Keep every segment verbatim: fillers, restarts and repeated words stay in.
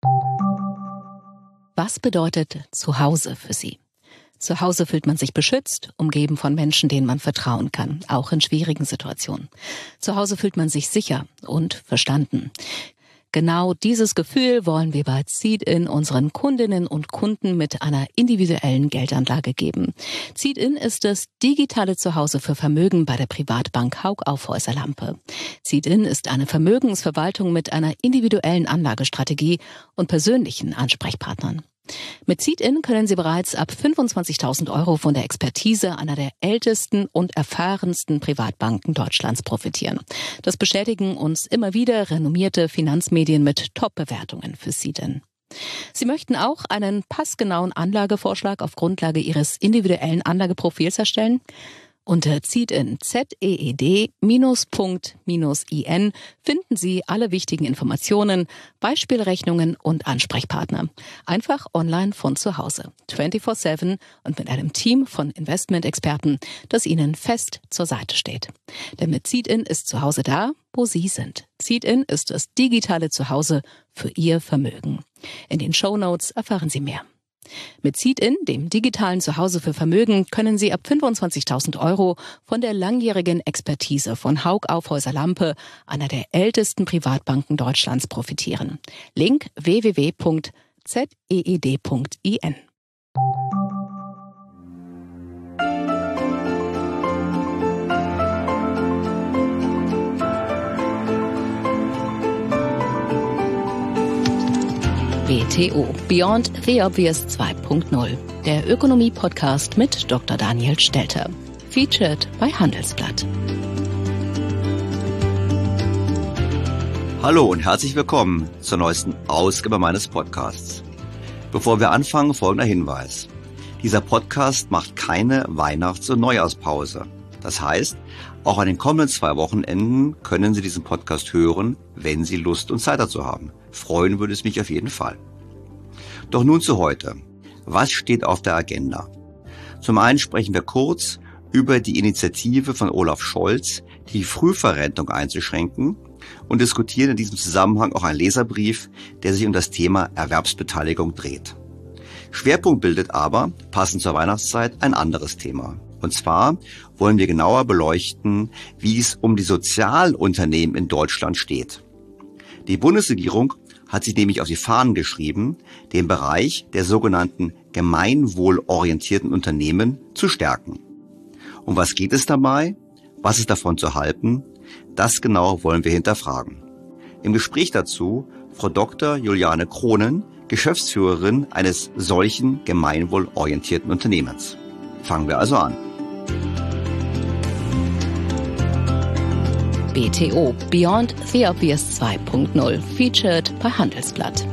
Was bedeutet Zuhause für Sie? Zu Hause fühlt man sich beschützt, umgeben von Menschen, denen man vertrauen kann, auch in schwierigen Situationen. Zu Hause fühlt man sich sicher und verstanden. Genau dieses Gefühl wollen wir bei Seed-In unseren Kundinnen und Kunden mit einer individuellen Geldanlage geben. Seed-In ist das digitale Zuhause für Vermögen bei der Privatbank Hauck Aufhäuser Lampe. Seed-In ist eine Vermögensverwaltung mit einer individuellen Anlagestrategie und persönlichen Ansprechpartnern. Mit Seed-In können Sie bereits ab fünfundzwanzigtausend Euro von der Expertise einer der ältesten und erfahrensten Privatbanken Deutschlands profitieren. Das bestätigen uns immer wieder renommierte Finanzmedien mit Top-Bewertungen für Seed-In. Sie möchten auch einen passgenauen Anlagevorschlag auf Grundlage Ihres individuellen Anlageprofils erstellen? Unter Seed-In, Z E E D Punkt I N finden Sie alle wichtigen Informationen, Beispielrechnungen und Ansprechpartner. Einfach online von zu Hause, vierundzwanzig sieben und mit einem Team von Investmentexperten, das Ihnen fest zur Seite steht. Denn mit Seed-In ist zu Hause da, wo Sie sind. Seed-In ist das digitale Zuhause für Ihr Vermögen. In den Shownotes erfahren Sie mehr. Mit Seed-In, dem digitalen Zuhause für Vermögen, können Sie ab fünfundzwanzigtausend Euro von der langjährigen Expertise von Hauck Aufhäuser Lampe, einer der ältesten Privatbanken Deutschlands, profitieren. Link w w w Punkt Z E E D Punkt I N. B T O, Beyond the Obvious zwei Punkt null, der Ökonomie-Podcast mit Doktor Daniel Stelter. Featured bei Handelsblatt. Hallo und herzlich willkommen zur neuesten Ausgabe meines Podcasts. Bevor wir anfangen, folgender Hinweis. Dieser Podcast macht keine Weihnachts- und Neujahrspause. Das heißt, auch an den kommenden zwei Wochenenden können Sie diesen Podcast hören, wenn Sie Lust und Zeit dazu haben. Freuen würde es mich auf jeden Fall. Doch nun zu heute. Was steht auf der Agenda? Zum einen sprechen wir kurz über die Initiative von Olaf Scholz, die Frühverrentung einzuschränken, und diskutieren in diesem Zusammenhang auch einen Leserbrief, der sich um das Thema Erwerbsbeteiligung dreht. Schwerpunkt bildet aber, passend zur Weihnachtszeit, ein anderes Thema. Und zwar wollen wir genauer beleuchten, wie es um die Sozialunternehmen in Deutschland steht. Die Bundesregierung hat sich nämlich auf die Fahnen geschrieben, den Bereich der sogenannten gemeinwohlorientierten Unternehmen zu stärken. Um was geht es dabei? Was ist davon zu halten? Das genau wollen wir hinterfragen. Im Gespräch dazu Frau Doktor Juliane Kronen, Geschäftsführerin eines solchen gemeinwohlorientierten Unternehmens. Fangen wir also an. B T O, Beyond the Obvious zwei Punkt null, featured bei Handelsblatt.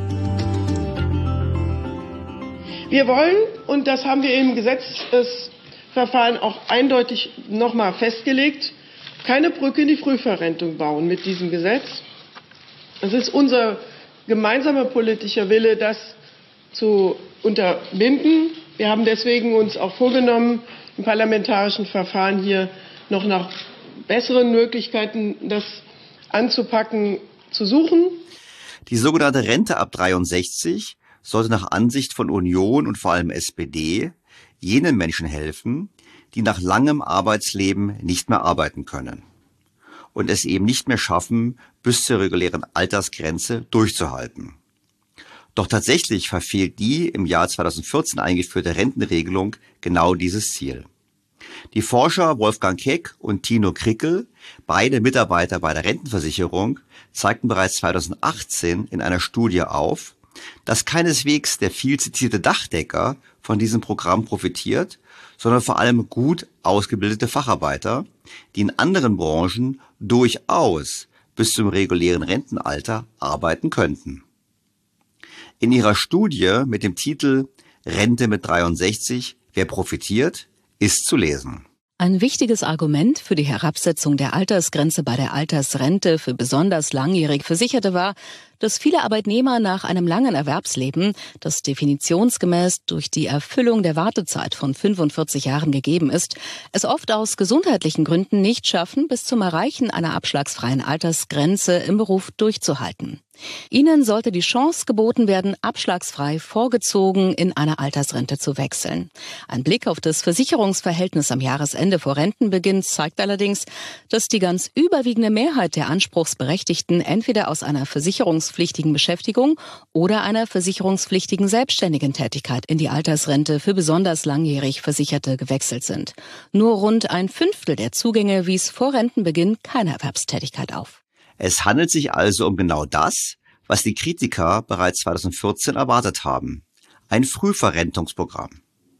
Wir wollen, und das haben wir im Gesetzesverfahren auch eindeutig nochmal festgelegt, keine Brücke in die Frühverrentung bauen mit diesem Gesetz. Es ist unser gemeinsamer politischer Wille, das zu unterbinden. Wir haben deswegen uns auch vorgenommen, im parlamentarischen Verfahren hier noch nach besseren Möglichkeiten, das anzupacken, zu suchen. Die sogenannte Rente ab dreiundsechzig sollte nach Ansicht von Union und vor allem S P D jenen Menschen helfen, die nach langem Arbeitsleben nicht mehr arbeiten können und es eben nicht mehr schaffen, bis zur regulären Altersgrenze durchzuhalten. Doch tatsächlich verfehlt die im Jahr zweitausendvierzehn eingeführte Rentenregelung genau dieses Ziel. Die Forscher Wolfgang Keck und Tino Krickel, beide Mitarbeiter bei der Rentenversicherung, zeigten bereits zweitausendachtzehn in einer Studie auf, dass keineswegs der viel zitierte Dachdecker von diesem Programm profitiert, sondern vor allem gut ausgebildete Facharbeiter, die in anderen Branchen durchaus bis zum regulären Rentenalter arbeiten könnten. In ihrer Studie mit dem Titel Rente mit dreiundsechzig, wer profitiert, ist zu lesen. Ein wichtiges Argument für die Herabsetzung der Altersgrenze bei der Altersrente für besonders langjährig Versicherte war, dass viele Arbeitnehmer nach einem langen Erwerbsleben, das definitionsgemäß durch die Erfüllung der Wartezeit von fünfundvierzig Jahren gegeben ist, es oft aus gesundheitlichen Gründen nicht schaffen, bis zum Erreichen einer abschlagsfreien Altersgrenze im Beruf durchzuhalten. Ihnen sollte die Chance geboten werden, abschlagsfrei vorgezogen in eine Altersrente zu wechseln. Ein Blick auf das Versicherungsverhältnis am Jahresende vor Rentenbeginn zeigt allerdings, dass die ganz überwiegende Mehrheit der Anspruchsberechtigten entweder aus einer versicherungspflichtigen Beschäftigung oder einer versicherungspflichtigen selbstständigen Tätigkeit in die Altersrente für besonders langjährig Versicherte gewechselt sind. Nur rund ein Fünftel der Zugänge wies vor Rentenbeginn keine Erwerbstätigkeit auf. Es handelt sich also um genau das, was die Kritiker bereits zweitausendvierzehn erwartet haben. Ein Frühverrentungsprogramm.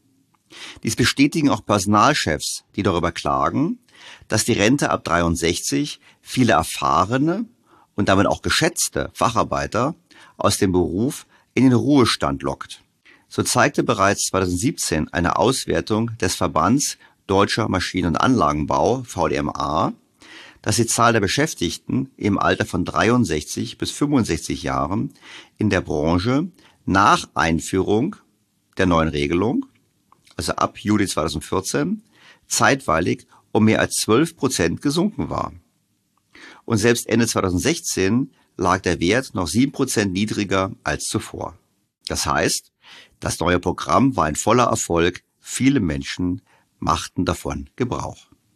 Dies bestätigen auch Personalchefs, die darüber klagen, dass die Rente ab dreiundsechzig viele erfahrene und damit auch geschätzte Facharbeiter aus dem Beruf in den Ruhestand lockt. So zeigte bereits zweitausendsiebzehn eine Auswertung des Verbands Deutscher Maschinen- und Anlagenbau, V D M A, dass die Zahl der Beschäftigten im Alter von dreiundsechzig bis fünfundsechzig Jahren in der Branche nach Einführung der neuen Regelung, also ab Juli zweitausendvierzehn, zeitweilig um mehr als zwölf Prozent gesunken war. Und selbst Ende zweitausendsechzehn lag der Wert noch sieben Prozent niedriger als zuvor. Das heißt, das neue Programm war ein voller Erfolg, viele Menschen machten davon Gebrauch.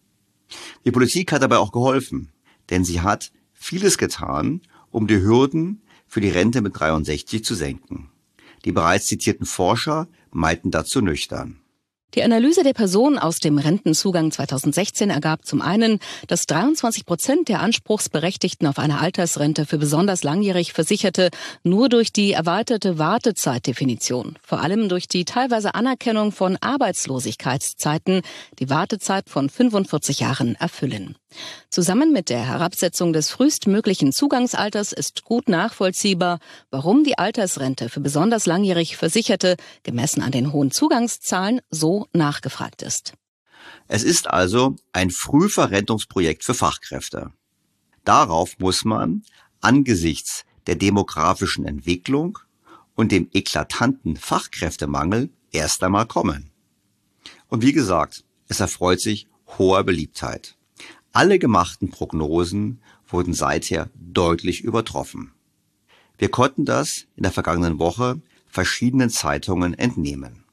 Die Politik hat dabei auch geholfen, denn sie hat vieles getan, um die Hürden für die Rente mit dreiundsechzig zu senken. Die bereits zitierten Forscher meinten dazu nüchtern. Die Analyse der Personen aus dem Rentenzugang zweitausendsechzehn ergab zum einen, dass dreiundzwanzig Prozent der Anspruchsberechtigten auf eine Altersrente für besonders langjährig Versicherte nur durch die erweiterte Wartezeitdefinition, vor allem durch die teilweise Anerkennung von Arbeitslosigkeitszeiten, die Wartezeit von fünfundvierzig Jahren erfüllen. Zusammen mit der Herabsetzung des frühestmöglichen Zugangsalters ist gut nachvollziehbar, warum die Altersrente für besonders langjährig Versicherte, gemessen an den hohen Zugangszahlen, so nachgefragt ist. Es ist also ein Frühverrentungsprojekt für Fachkräfte. Darauf muss man angesichts der demografischen Entwicklung und dem eklatanten Fachkräftemangel erst einmal kommen. Und wie gesagt, es erfreut sich hoher Beliebtheit. Alle gemachten Prognosen wurden seither deutlich übertroffen. Wir konnten das in der vergangenen Woche verschiedenen Zeitungen entnehmen.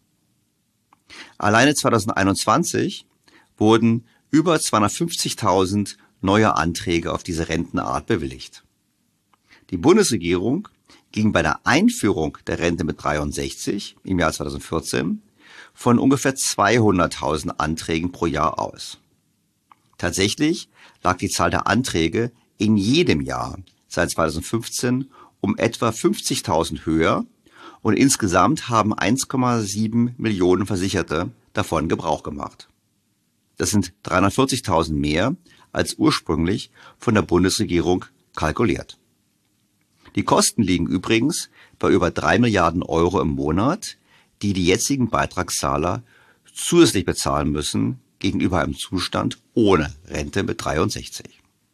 Alleine zweitausendeinundzwanzig wurden über zweihundertfünfzigtausend neue Anträge auf diese Rentenart bewilligt. Die Bundesregierung ging bei der Einführung der Rente mit dreiundsechzig im Jahr zweitausendvierzehn von ungefähr zweihunderttausend Anträgen pro Jahr aus. Tatsächlich lag die Zahl der Anträge in jedem Jahr seit zweitausendfünfzehn um etwa fünfzigtausend höher und insgesamt haben eins Komma sieben Millionen Versicherte davon Gebrauch gemacht. Das sind dreihundertvierzigtausend mehr als ursprünglich von der Bundesregierung kalkuliert. Die Kosten liegen übrigens bei über drei Milliarden Euro im Monat, die die jetzigen Beitragszahler zusätzlich bezahlen müssen gegenüber einem Zustand ohne Rente mit dreiundsechzig.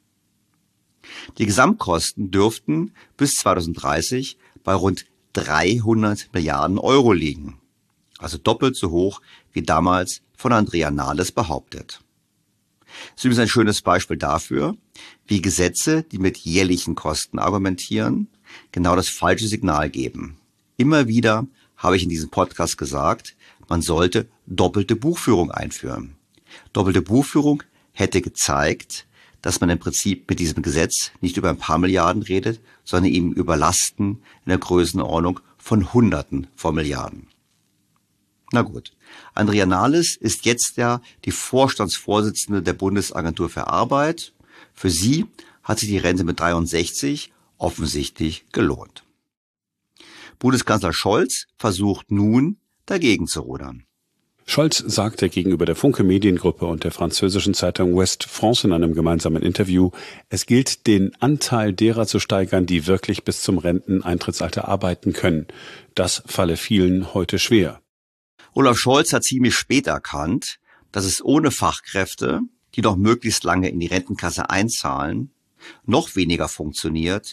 Die Gesamtkosten dürften bis zweitausenddreißig bei rund dreihundert Milliarden Euro liegen, also doppelt so hoch wie damals von Andrea Nahles behauptet. Das ist übrigens ein schönes Beispiel dafür, wie Gesetze, die mit jährlichen Kosten argumentieren, genau das falsche Signal geben. Immer wieder habe ich in diesem Podcast gesagt, man sollte doppelte Buchführung einführen. Doppelte Buchführung hätte gezeigt, dass man im Prinzip mit diesem Gesetz nicht über ein paar Milliarden redet, sondern eben über Lasten in der Größenordnung von Hunderten von Milliarden. Na gut, Andrea Nahles ist jetzt ja die Vorstandsvorsitzende der Bundesagentur für Arbeit. Für sie hat sich die Rente mit dreiundsechzig offensichtlich gelohnt. Bundeskanzler Scholz versucht nun, dagegen zu rudern. Scholz sagte gegenüber der Funke Mediengruppe und der französischen Zeitung West France in einem gemeinsamen Interview, es gilt, den Anteil derer zu steigern, die wirklich bis zum Renteneintrittsalter arbeiten können. Das falle vielen heute schwer. Olaf Scholz hat ziemlich spät erkannt, dass es ohne Fachkräfte, die noch möglichst lange in die Rentenkasse einzahlen, noch weniger funktioniert,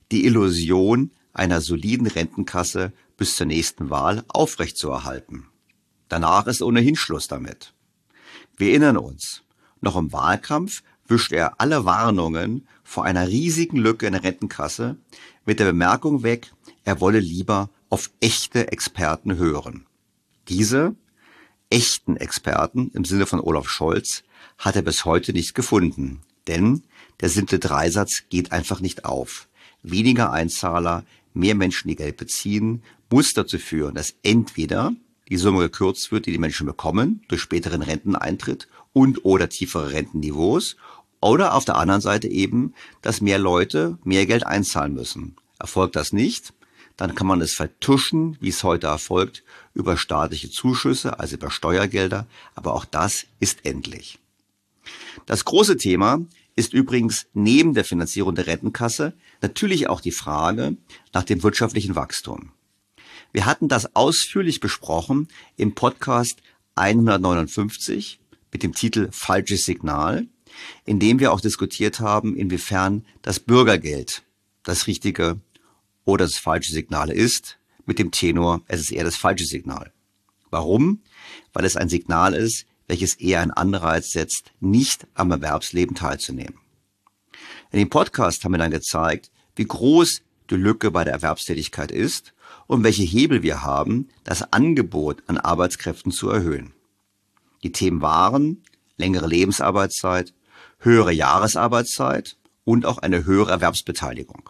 die Illusion einer soliden Rentenkasse bis zur nächsten Wahl aufrechtzuerhalten. Danach ist ohnehin Schluss damit. Wir erinnern uns, noch im Wahlkampf wischte er alle Warnungen vor einer riesigen Lücke in der Rentenkasse mit der Bemerkung weg, er wolle lieber auf echte Experten hören. Diese echten Experten im Sinne von Olaf Scholz hat er bis heute nicht gefunden, denn der simple Dreisatz geht einfach nicht auf. Weniger Einzahler, mehr Menschen, die Geld beziehen, muss dazu führen, dass entweder die Summe gekürzt wird, die die Menschen bekommen, durch späteren Renteneintritt und oder tiefere Rentenniveaus, oder auf der anderen Seite eben, dass mehr Leute mehr Geld einzahlen müssen. Erfolgt das nicht, dann kann man es vertuschen, wie es heute erfolgt, über staatliche Zuschüsse, also über Steuergelder, aber auch das ist endlich. Das große Thema ist übrigens neben der Finanzierung der Rentenkasse natürlich auch die Frage nach dem wirtschaftlichen Wachstum. Wir hatten das ausführlich besprochen im Podcast hundertneunundfünfzig mit dem Titel Falsches Signal, in dem wir auch diskutiert haben, inwiefern das Bürgergeld das richtige oder das falsche Signal ist, mit dem Tenor, es ist eher das falsche Signal. Warum? Weil es ein Signal ist, welches eher einen Anreiz setzt, nicht am Erwerbsleben teilzunehmen. In dem Podcast haben wir dann gezeigt, wie groß die Lücke bei der Erwerbstätigkeit ist und welche Hebel wir haben, das Angebot an Arbeitskräften zu erhöhen. Die Themen waren längere Lebensarbeitszeit, höhere Jahresarbeitszeit und auch eine höhere Erwerbsbeteiligung.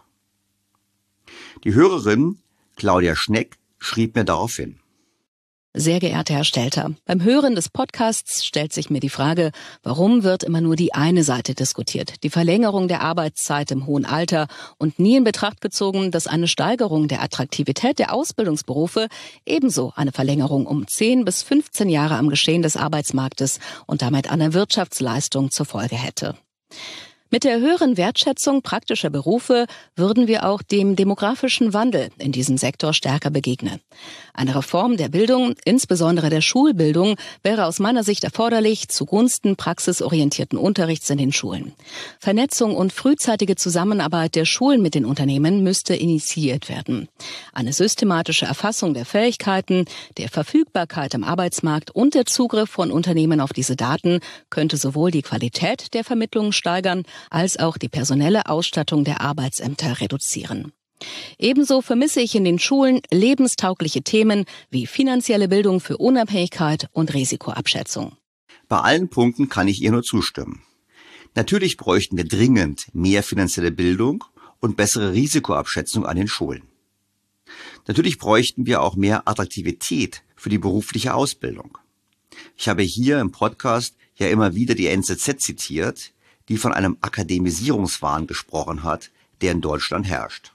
Die Hörerin Claudia Schneck schrieb mir daraufhin: Sehr geehrter Herr Stelter, beim Hören des Podcasts stellt sich mir die Frage, warum wird immer nur die eine Seite diskutiert, die Verlängerung der Arbeitszeit im hohen Alter, und nie in Betracht gezogen, dass eine Steigerung der Attraktivität der Ausbildungsberufe ebenso eine Verlängerung um zehn bis fünfzehn Jahre am Geschehen des Arbeitsmarktes und damit an der Wirtschaftsleistung zur Folge hätte. Mit der höheren Wertschätzung praktischer Berufe würden wir auch dem demografischen Wandel in diesem Sektor stärker begegnen. Eine Reform der Bildung, insbesondere der Schulbildung, wäre aus meiner Sicht erforderlich zugunsten praxisorientierten Unterrichts in den Schulen. Vernetzung und frühzeitige Zusammenarbeit der Schulen mit den Unternehmen müsste initiiert werden. Eine systematische Erfassung der Fähigkeiten, der Verfügbarkeit am Arbeitsmarkt und der Zugriff von Unternehmen auf diese Daten könnte sowohl die Qualität der Vermittlung steigern, als auch die personelle Ausstattung der Arbeitsämter reduzieren. Ebenso vermisse ich in den Schulen lebenstaugliche Themen wie finanzielle Bildung für Unabhängigkeit und Risikoabschätzung. Bei allen Punkten kann ich ihr nur zustimmen. Natürlich bräuchten wir dringend mehr finanzielle Bildung und bessere Risikoabschätzung an den Schulen. Natürlich bräuchten wir auch mehr Attraktivität für die berufliche Ausbildung. Ich habe hier im Podcast ja immer wieder die N Z Z zitiert, die von einem Akademisierungswahn gesprochen hat, der in Deutschland herrscht.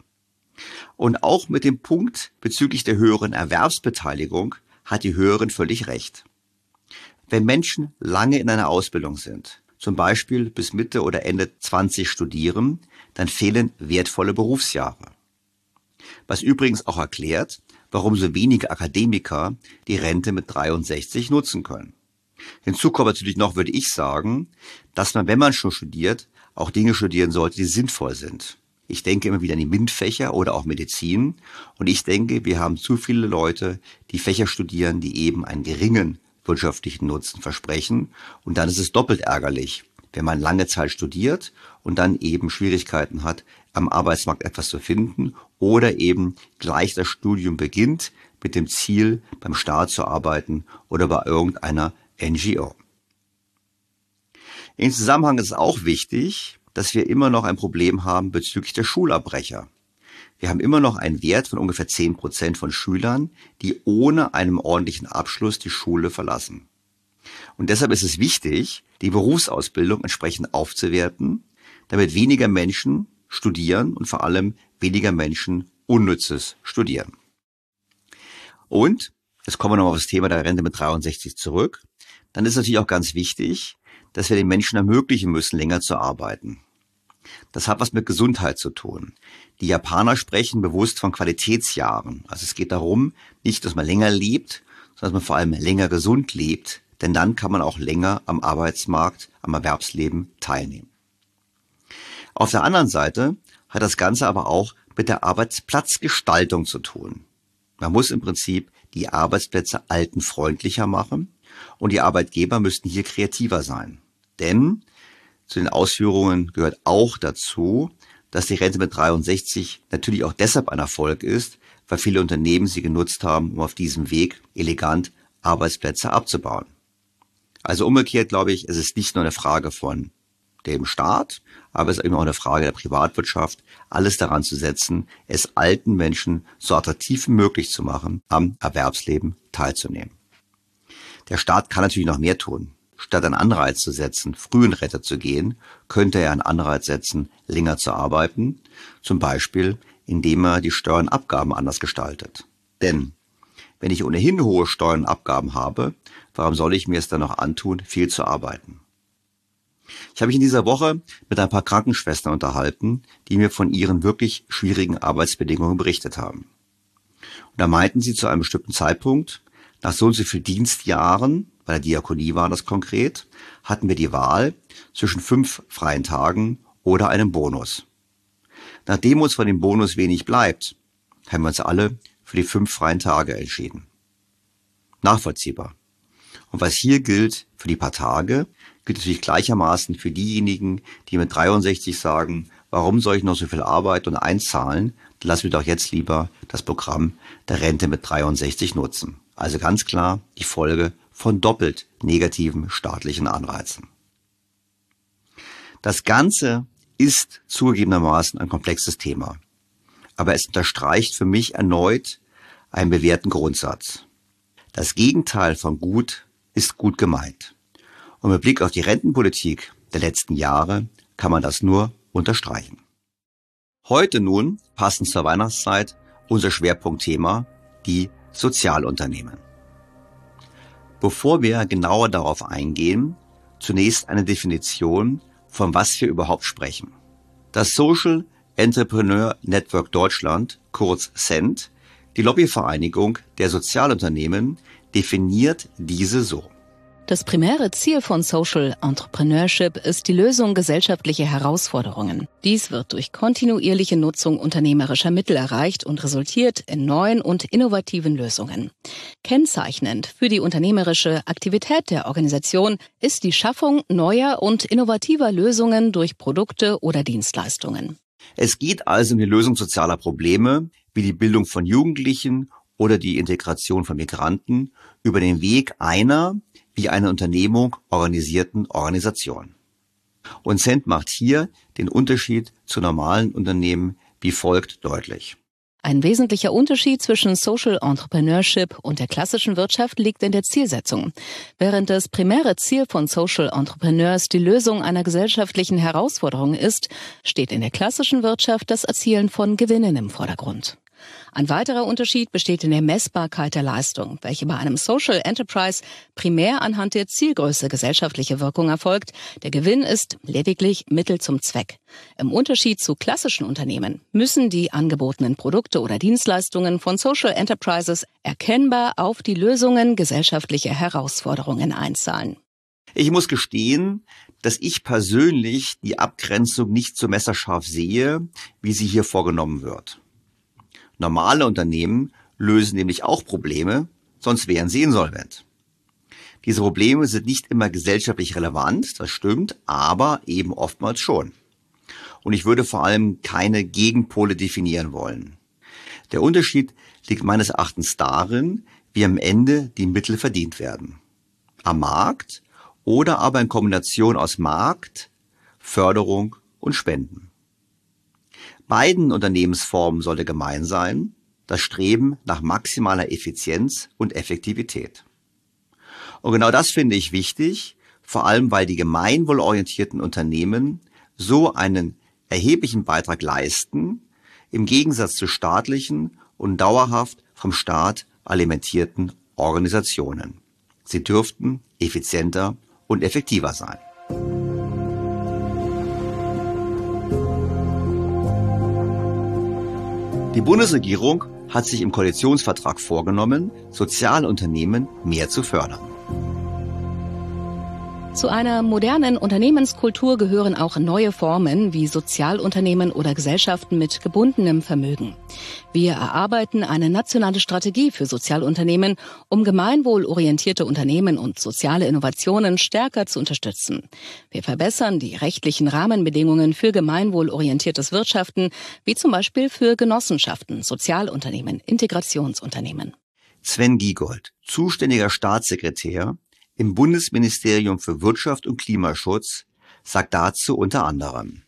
Und auch mit dem Punkt bezüglich der höheren Erwerbsbeteiligung hat die Hörerin völlig recht. Wenn Menschen lange in einer Ausbildung sind, zum Beispiel bis Mitte oder Ende zwanzig studieren, dann fehlen wertvolle Berufsjahre. Was übrigens auch erklärt, warum so wenige Akademiker die Rente mit dreiundsechzig nutzen können. Hinzu kommt natürlich noch, würde ich sagen, dass man, wenn man schon studiert, auch Dinge studieren sollte, die sinnvoll sind. Ich denke immer wieder an die MINT-Fächer oder auch Medizin. Und ich denke, wir haben zu viele Leute, die Fächer studieren, die eben einen geringen wirtschaftlichen Nutzen versprechen. Und dann ist es doppelt ärgerlich, wenn man lange Zeit studiert und dann eben Schwierigkeiten hat, am Arbeitsmarkt etwas zu finden oder eben gleich das Studium beginnt mit dem Ziel, beim Staat zu arbeiten oder bei irgendeiner N G O. Im Zusammenhang ist es auch wichtig, dass wir immer noch ein Problem haben bezüglich der Schulabbrecher. Wir haben immer noch einen Wert von ungefähr zehn Prozent von Schülern, die ohne einen ordentlichen Abschluss die Schule verlassen. Und deshalb ist es wichtig, die Berufsausbildung entsprechend aufzuwerten, damit weniger Menschen studieren und vor allem weniger Menschen Unnützes studieren. Und, jetzt kommen wir nochmal auf das Thema der Rente mit dreiundsechzig zurück, dann ist natürlich auch ganz wichtig, dass wir den Menschen ermöglichen müssen, länger zu arbeiten. Das hat was mit Gesundheit zu tun. Die Japaner sprechen bewusst von Qualitätsjahren. Also es geht darum, nicht, dass man länger lebt, sondern dass man vor allem länger gesund lebt, denn dann kann man auch länger am Arbeitsmarkt, am Erwerbsleben teilnehmen. Auf der anderen Seite hat das Ganze aber auch mit der Arbeitsplatzgestaltung zu tun. Man muss im Prinzip die Arbeitsplätze altenfreundlicher machen und die Arbeitgeber müssten hier kreativer sein. Denn zu den Ausführungen gehört auch dazu, dass die Rente mit dreiundsechzig natürlich auch deshalb ein Erfolg ist, weil viele Unternehmen sie genutzt haben, um auf diesem Weg elegant Arbeitsplätze abzubauen. Also umgekehrt glaube ich, es ist nicht nur eine Frage von dem Staat, aber es ist eben auch eine Frage der Privatwirtschaft, alles daran zu setzen, es alten Menschen so attraktiv wie möglich zu machen, am Erwerbsleben teilzunehmen. Der Staat kann natürlich noch mehr tun. Statt einen Anreiz zu setzen, früh in Rente zu gehen, könnte er einen Anreiz setzen, länger zu arbeiten, zum Beispiel indem er die Steuern und Abgaben anders gestaltet. Denn wenn ich ohnehin hohe Steuern und Abgaben habe, warum soll ich mir es dann noch antun, viel zu arbeiten? Ich habe mich in dieser Woche mit ein paar Krankenschwestern unterhalten, die mir von ihren wirklich schwierigen Arbeitsbedingungen berichtet haben. Und da meinten sie zu einem bestimmten Zeitpunkt, nach so und so vielen Dienstjahren, bei der Diakonie war das konkret, hatten wir die Wahl zwischen fünf freien Tagen oder einem Bonus. Nachdem uns von dem Bonus wenig bleibt, haben wir uns alle für die fünf freien Tage entschieden. Nachvollziehbar. Und was hier gilt für die paar Tage, gilt natürlich gleichermaßen für diejenigen, die mit dreiundsechzig sagen, warum soll ich noch so viel arbeiten und einzahlen, dann lassen wir doch jetzt lieber das Programm der Rente mit dreiundsechzig nutzen. Also ganz klar die Folge von doppelt negativen staatlichen Anreizen. Das Ganze ist zugegebenermaßen ein komplexes Thema, aber es unterstreicht für mich erneut einen bewährten Grundsatz. Das Gegenteil von gut ist gut gemeint. Und mit Blick auf die Rentenpolitik der letzten Jahre kann man das nur unterstreichen. Heute nun, passend zur Weihnachtszeit, unser Schwerpunktthema, die Sozialunternehmen. Bevor wir genauer darauf eingehen, zunächst eine Definition, von was wir überhaupt sprechen. Das Social Entrepreneur Network Deutschland, kurz S E N T, die Lobbyvereinigung der Sozialunternehmen, definiert diese so. Das primäre Ziel von Social Entrepreneurship ist die Lösung gesellschaftlicher Herausforderungen. Dies wird durch kontinuierliche Nutzung unternehmerischer Mittel erreicht und resultiert in neuen und innovativen Lösungen. Kennzeichnend für die unternehmerische Aktivität der Organisation ist die Schaffung neuer und innovativer Lösungen durch Produkte oder Dienstleistungen. Es geht also um die Lösung sozialer Probleme, wie die Bildung von Jugendlichen oder die Integration von Migranten, über den Weg einer, wie eine Unternehmung organisierten Organisation. Und S E N T macht hier den Unterschied zu normalen Unternehmen wie folgt deutlich. Ein wesentlicher Unterschied zwischen Social Entrepreneurship und der klassischen Wirtschaft liegt in der Zielsetzung. Während das primäre Ziel von Social Entrepreneurs die Lösung einer gesellschaftlichen Herausforderung ist, steht in der klassischen Wirtschaft das Erzielen von Gewinnen im Vordergrund. Ein weiterer Unterschied besteht in der Messbarkeit der Leistung, welche bei einem Social Enterprise primär anhand der Zielgröße gesellschaftliche Wirkung erfolgt. Der Gewinn ist lediglich Mittel zum Zweck. Im Unterschied zu klassischen Unternehmen müssen die angebotenen Produkte oder Dienstleistungen von Social Enterprises erkennbar auf die Lösungen gesellschaftlicher Herausforderungen einzahlen. Ich muss gestehen, dass ich persönlich die Abgrenzung nicht so messerscharf sehe, wie sie hier vorgenommen wird. Normale Unternehmen lösen nämlich auch Probleme, sonst wären sie insolvent. Diese Probleme sind nicht immer gesellschaftlich relevant, das stimmt, aber eben oftmals schon. Und ich würde vor allem keine Gegenpole definieren wollen. Der Unterschied liegt meines Erachtens darin, wie am Ende die Mittel verdient werden. Am Markt oder aber in Kombination aus Markt, Förderung und Spenden. Beiden Unternehmensformen sollte gemein sein, das Streben nach maximaler Effizienz und Effektivität. Und genau das finde ich wichtig, vor allem weil die gemeinwohlorientierten Unternehmen so einen erheblichen Beitrag leisten, im Gegensatz zu staatlichen und dauerhaft vom Staat alimentierten Organisationen. Sie dürften effizienter und effektiver sein. Die Bundesregierung hat sich im Koalitionsvertrag vorgenommen, Sozialunternehmen mehr zu fördern. Zu einer modernen Unternehmenskultur gehören auch neue Formen wie Sozialunternehmen oder Gesellschaften mit gebundenem Vermögen. Wir erarbeiten eine nationale Strategie für Sozialunternehmen, um gemeinwohlorientierte Unternehmen und soziale Innovationen stärker zu unterstützen. Wir verbessern die rechtlichen Rahmenbedingungen für gemeinwohlorientiertes Wirtschaften, wie zum Beispiel für Genossenschaften, Sozialunternehmen, Integrationsunternehmen. Sven Giegold, zuständiger Staatssekretär im Bundesministerium für Wirtschaft und Klimaschutz, sagt dazu unter anderem: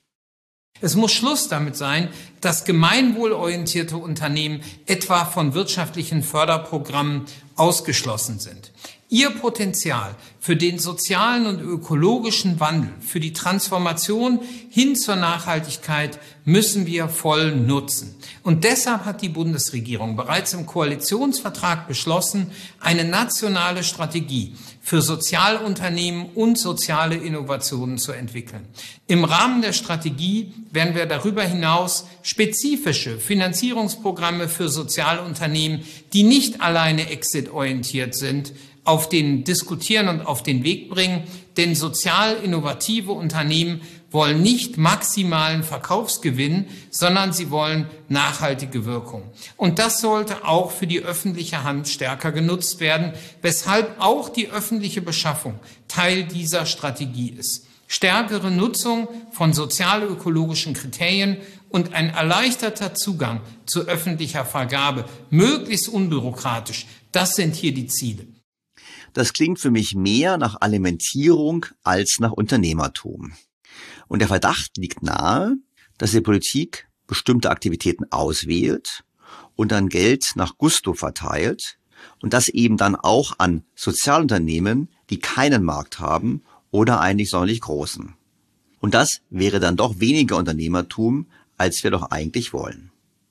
Es muss Schluss damit sein, dass gemeinwohlorientierte Unternehmen etwa von wirtschaftlichen Förderprogrammen ausgeschlossen sind. Ihr Potenzial für den sozialen und ökologischen Wandel, für die Transformation hin zur Nachhaltigkeit müssen wir voll nutzen. Und deshalb hat die Bundesregierung bereits im Koalitionsvertrag beschlossen, eine nationale Strategie für Sozialunternehmen und soziale Innovationen zu entwickeln. Im Rahmen der Strategie werden wir darüber hinaus spezifische Finanzierungsprogramme für Sozialunternehmen, die nicht alleine exit-orientiert sind, auf den diskutieren und auf den Weg bringen, denn sozial innovative Unternehmen wollen nicht maximalen Verkaufsgewinn, sondern sie wollen nachhaltige Wirkung. Und das sollte auch für die öffentliche Hand stärker genutzt werden, weshalb auch die öffentliche Beschaffung Teil dieser Strategie ist. Stärkere Nutzung von sozial-ökologischen Kriterien und ein erleichterter Zugang zu öffentlicher Vergabe, möglichst unbürokratisch, das sind hier die Ziele. Das klingt für mich mehr nach Alimentierung als nach Unternehmertum. Und der Verdacht liegt nahe, dass die Politik bestimmte Aktivitäten auswählt und dann Geld nach Gusto verteilt und das eben dann auch an Sozialunternehmen, die keinen Markt haben oder einen nicht sonderlich großen. Und das wäre dann doch weniger Unternehmertum, als wir doch eigentlich wollen.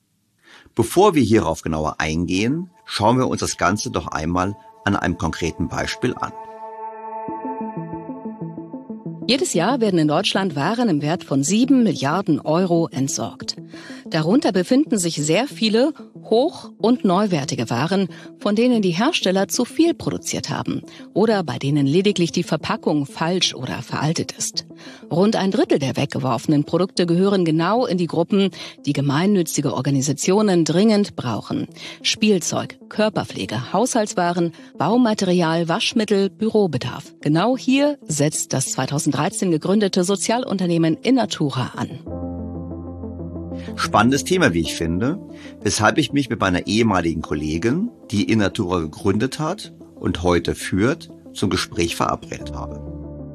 Bevor wir hierauf genauer eingehen, schauen wir uns das Ganze doch einmal an einem konkreten Beispiel an. Jedes Jahr werden in Deutschland Waren im Wert von sieben Milliarden Euro entsorgt. Darunter befinden sich sehr viele hoch- und neuwertige Waren, von denen die Hersteller zu viel produziert haben oder bei denen lediglich die Verpackung falsch oder veraltet ist. Rund ein Drittel der weggeworfenen Produkte gehören genau in die Gruppen, die gemeinnützige Organisationen dringend brauchen. Spielzeug, Körperpflege, Haushaltswaren, Baumaterial, Waschmittel, Bürobedarf. Genau hier setzt das zweitausenddreizehn gegründete Sozialunternehmen innatura an. Spannendes Thema, wie ich finde, weshalb ich mich mit meiner ehemaligen Kollegin, die innatura gegründet hat und heute führt, zum Gespräch verabredet habe.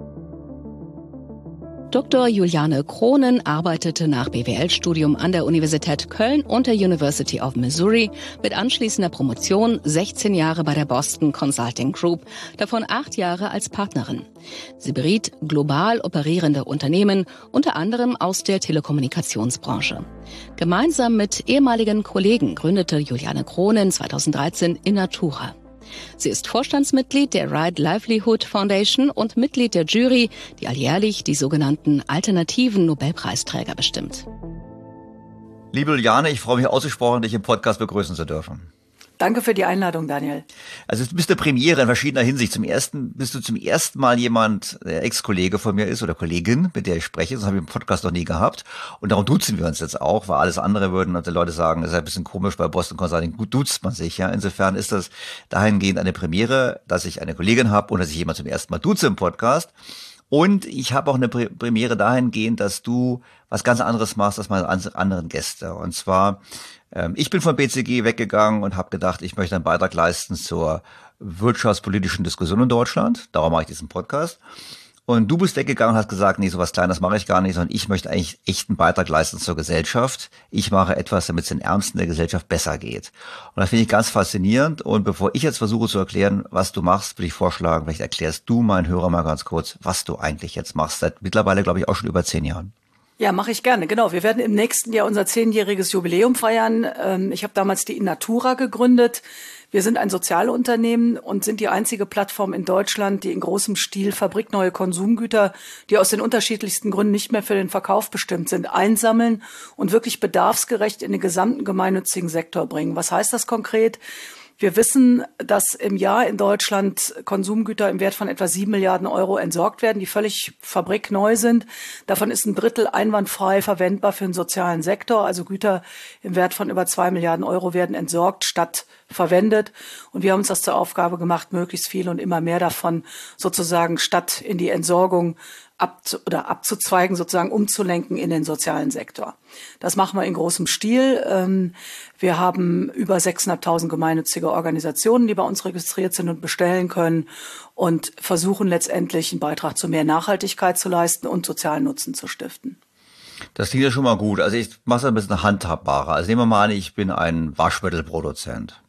Doktor Juliane Kronen arbeitete nach B W L-Studium an der Universität Köln und der University of Missouri mit anschließender Promotion sechzehn Jahre bei der Boston Consulting Group, davon acht Jahre als Partnerin. Sie beriet global operierende Unternehmen, unter anderem aus der Telekommunikationsbranche. Gemeinsam mit ehemaligen Kollegen gründete Juliane Kronen zweitausenddreizehn innatura. Sie ist Vorstandsmitglied der Right Livelihood Foundation und Mitglied der Jury, die alljährlich die sogenannten alternativen Nobelpreisträger bestimmt. Liebe Juliane, ich freue mich ausgesprochen, dich im Podcast begrüßen zu dürfen. Danke für die Einladung, Daniel. Also du bist eine Premiere in verschiedener Hinsicht. Zum ersten bist du zum ersten Mal jemand, der Ex-Kollege von mir ist oder Kollegin, mit der ich spreche. Das habe ich im Podcast noch nie gehabt. Und darum duzen wir uns jetzt auch, weil alles andere würden und die Leute sagen, das ist ein bisschen komisch bei Boston Consulting. Gut duzt man sich, ja. Insofern ist das dahingehend eine Premiere, dass ich eine Kollegin habe und dass ich jemand zum ersten Mal duze im Podcast. Und ich habe auch eine Premiere dahingehend, dass du was ganz anderes machst als meine anderen Gäste. Und zwar, ähm, ich bin von B C G weggegangen und habe gedacht, ich möchte einen Beitrag leisten zur wirtschaftspolitischen Diskussion in Deutschland. Darum mache ich diesen Podcast. Und du bist weggegangen und hast gesagt, nee, sowas Kleines mache ich gar nicht, sondern ich möchte eigentlich echt einen Beitrag leisten zur Gesellschaft. Ich mache etwas, damit es den Ärmsten der Gesellschaft besser geht. Und das finde ich ganz faszinierend. Und bevor ich jetzt versuche zu erklären, was du machst, würde ich vorschlagen, vielleicht erklärst du meinen Hörern mal ganz kurz, was du eigentlich jetzt machst. Seit mittlerweile, glaube ich, auch schon über zehn Jahren. Ja, mache ich gerne, genau. Wir werden im nächsten Jahr unser zehnjähriges Jubiläum feiern. Ich habe damals die innatura gegründet. Wir sind ein Sozialunternehmen und sind die einzige Plattform in Deutschland, die in großem Stil fabrikneue Konsumgüter, die aus den unterschiedlichsten Gründen nicht mehr für den Verkauf bestimmt sind, einsammeln und wirklich bedarfsgerecht in den gesamten gemeinnützigen Sektor bringen. Was heißt das konkret? Wir wissen, dass im Jahr in Deutschland Konsumgüter im Wert von etwa sieben Milliarden Euro entsorgt werden, die völlig fabrikneu sind. Davon ist ein Drittel einwandfrei verwendbar für den sozialen Sektor. Also Güter im Wert von über zwei Milliarden Euro werden entsorgt statt verwendet. Und wir haben uns das zur Aufgabe gemacht, möglichst viel und immer mehr davon sozusagen statt in die Entsorgung ab oder abzuzweigen, sozusagen umzulenken in den sozialen Sektor. Das machen wir in großem Stil. Wir haben über sechstausendfünfhundert gemeinnützige Organisationen, die bei uns registriert sind und bestellen können und versuchen letztendlich einen Beitrag zu mehr Nachhaltigkeit zu leisten und sozialen Nutzen zu stiften. Das klingt ja schon mal gut. Also ich mache es ein bisschen handhabbarer. Also nehmen wir mal an, ich bin ein Waschmittelproduzent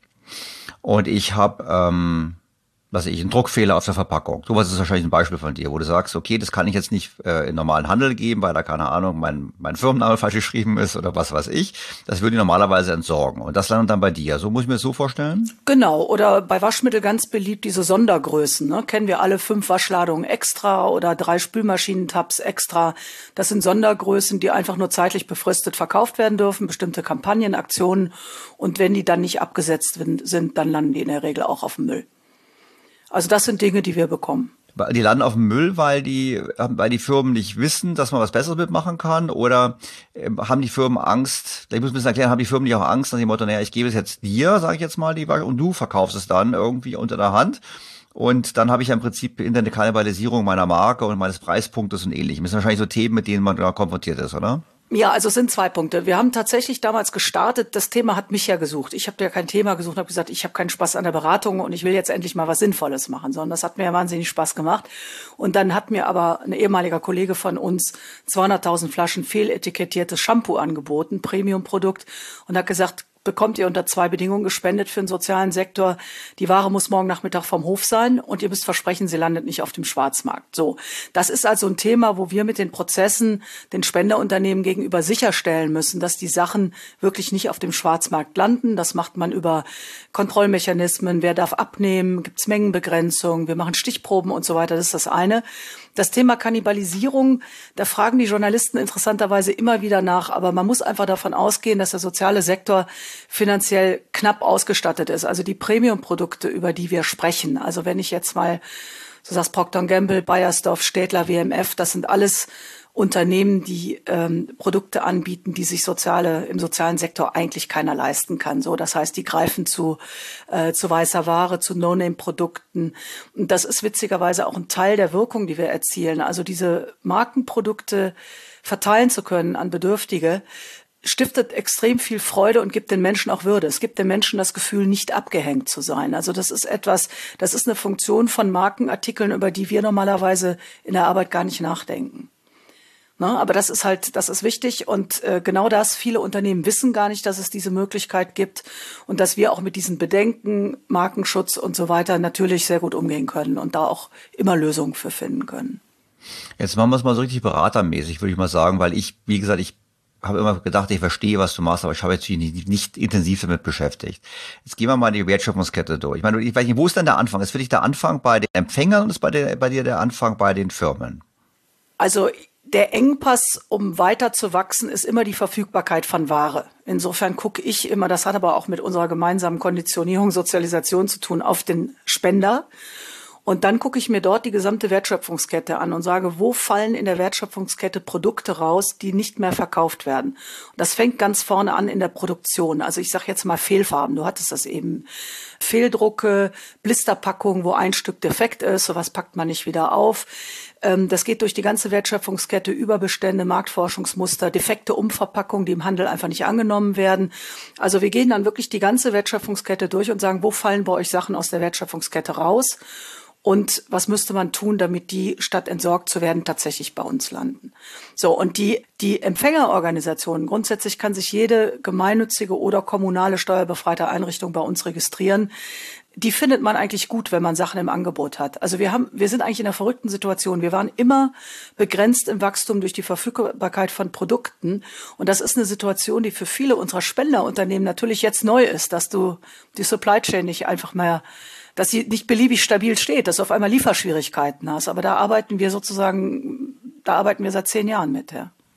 und ich habe ähm, was weiß ich, ein Druckfehler auf der Verpackung. Sowas ist wahrscheinlich ein Beispiel von dir, wo du sagst, okay, das kann ich jetzt nicht äh, in normalen Handel geben, weil da, keine Ahnung, mein mein Firmenname falsch geschrieben ist oder was weiß ich. Das würde ich normalerweise entsorgen. Und das landet dann bei dir. So muss ich mir das so vorstellen? Genau. Oder bei Waschmittel ganz beliebt diese Sondergrößen. Ne? Kennen wir alle, fünf Waschladungen extra oder drei Spülmaschinentabs extra. Das sind Sondergrößen, die einfach nur zeitlich befristet verkauft werden dürfen, bestimmte Kampagnen, Aktionen. Und wenn die dann nicht abgesetzt sind, dann landen die in der Regel auch auf dem Müll. Also das sind Dinge, die wir bekommen. Die landen auf dem Müll, weil die, weil die Firmen nicht wissen, dass man was Besseres mitmachen kann? Oder äh, haben die Firmen Angst, ich muss ein bisschen erklären, haben die Firmen nicht auch Angst nach dem Motto, naja, ich gebe es jetzt dir, sage ich jetzt mal, die und du verkaufst es dann irgendwie unter der Hand. Und dann habe ich ja im Prinzip in der Kannibalisierung meiner Marke und meines Preispunktes und ähnlichem. Das sind wahrscheinlich so Themen, mit denen man da konfrontiert ist, oder? Ja, also es sind zwei Punkte. Wir haben tatsächlich damals gestartet, das Thema hat mich ja gesucht. Ich habe ja kein Thema gesucht und habe gesagt, ich habe keinen Spaß an der Beratung und ich will jetzt endlich mal was Sinnvolles machen, sondern das hat mir ja wahnsinnig Spaß gemacht. Und dann hat mir aber ein ehemaliger Kollege von uns zweihunderttausend Flaschen fehletikettiertes Shampoo angeboten, Premium-Produkt, und hat gesagt, bekommt ihr unter zwei Bedingungen gespendet für den sozialen Sektor. Die Ware muss morgen Nachmittag vom Hof sein und ihr müsst versprechen, sie landet nicht auf dem Schwarzmarkt. So, das ist also ein Thema, wo wir mit den Prozessen den Spenderunternehmen gegenüber sicherstellen müssen, dass die Sachen wirklich nicht auf dem Schwarzmarkt landen. Das macht man über Kontrollmechanismen. Wer darf abnehmen? Gibt es Mengenbegrenzung? Wir machen Stichproben und so weiter. Das ist das eine. Das Thema Kannibalisierung, da fragen die Journalisten interessanterweise immer wieder nach, aber man muss einfach davon ausgehen, dass der soziale Sektor finanziell knapp ausgestattet ist. Also die Premium-Produkte, über die wir sprechen. Also wenn ich jetzt mal, so sagst Procter und Gamble, Beiersdorf, Städtler, W M F, das sind alles Unternehmen, die ähm, Produkte anbieten, die sich soziale im sozialen Sektor eigentlich keiner leisten kann. So, das heißt, die greifen zu äh, zu weißer Ware, zu No-Name-Produkten. Und das ist witzigerweise auch ein Teil der Wirkung, die wir erzielen. Also diese Markenprodukte verteilen zu können an Bedürftige, stiftet extrem viel Freude und gibt den Menschen auch Würde. Es gibt den Menschen das Gefühl, nicht abgehängt zu sein. Also das ist etwas, das ist eine Funktion von Markenartikeln, über die wir normalerweise in der Arbeit gar nicht nachdenken. Na, aber das ist halt, das ist wichtig und äh, genau das, viele Unternehmen wissen gar nicht, dass es diese Möglichkeit gibt und dass wir auch mit diesen Bedenken, Markenschutz und so weiter natürlich sehr gut umgehen können und da auch immer Lösungen für finden können. Jetzt machen wir es mal so richtig beratermäßig, würde ich mal sagen, weil ich, wie gesagt, ich habe immer gedacht, ich verstehe, was du machst, aber ich habe jetzt nicht, nicht intensiv damit beschäftigt. Jetzt gehen wir mal die Wertschöpfungskette durch. Ich meine, ich weiß nicht, wo ist denn der Anfang? Ist für dich der Anfang bei den Empfängern und ist bei, der, bei dir der Anfang bei den Firmen? Also der Engpass, um weiter zu wachsen, ist immer die Verfügbarkeit von Ware. Insofern gucke ich immer, das hat aber auch mit unserer gemeinsamen Konditionierung, Sozialisation zu tun, auf den Spender. Und dann gucke ich mir dort die gesamte Wertschöpfungskette an und sage, wo fallen in der Wertschöpfungskette Produkte raus, die nicht mehr verkauft werden. Und das fängt ganz vorne an in der Produktion. Also ich sage jetzt mal Fehlfarben, du hattest das eben. Fehldrucke, Blisterpackungen, wo ein Stück defekt ist, sowas packt man nicht wieder auf. Das geht durch die ganze Wertschöpfungskette, Überbestände, Marktforschungsmuster, defekte Umverpackungen, die im Handel einfach nicht angenommen werden. Also wir gehen dann wirklich die ganze Wertschöpfungskette durch und sagen, wo fallen bei euch Sachen aus der Wertschöpfungskette raus? Und was müsste man tun, damit die, statt entsorgt zu werden, tatsächlich bei uns landen? So, und die, die Empfängerorganisationen, grundsätzlich kann sich jede gemeinnützige oder kommunale steuerbefreite Einrichtung bei uns registrieren. Die findet man eigentlich gut, wenn man Sachen im Angebot hat. Also wir haben, wir sind eigentlich in einer verrückten Situation. Wir waren immer begrenzt im Wachstum durch die Verfügbarkeit von Produkten. Und das ist eine Situation, die für viele unserer Spenderunternehmen natürlich jetzt neu ist, dass du die Supply Chain nicht einfach mehr, dass sie nicht beliebig stabil steht, dass du auf einmal Lieferschwierigkeiten hast. Aber da arbeiten wir sozusagen, da arbeiten wir seit zehn Jahren mit, ja.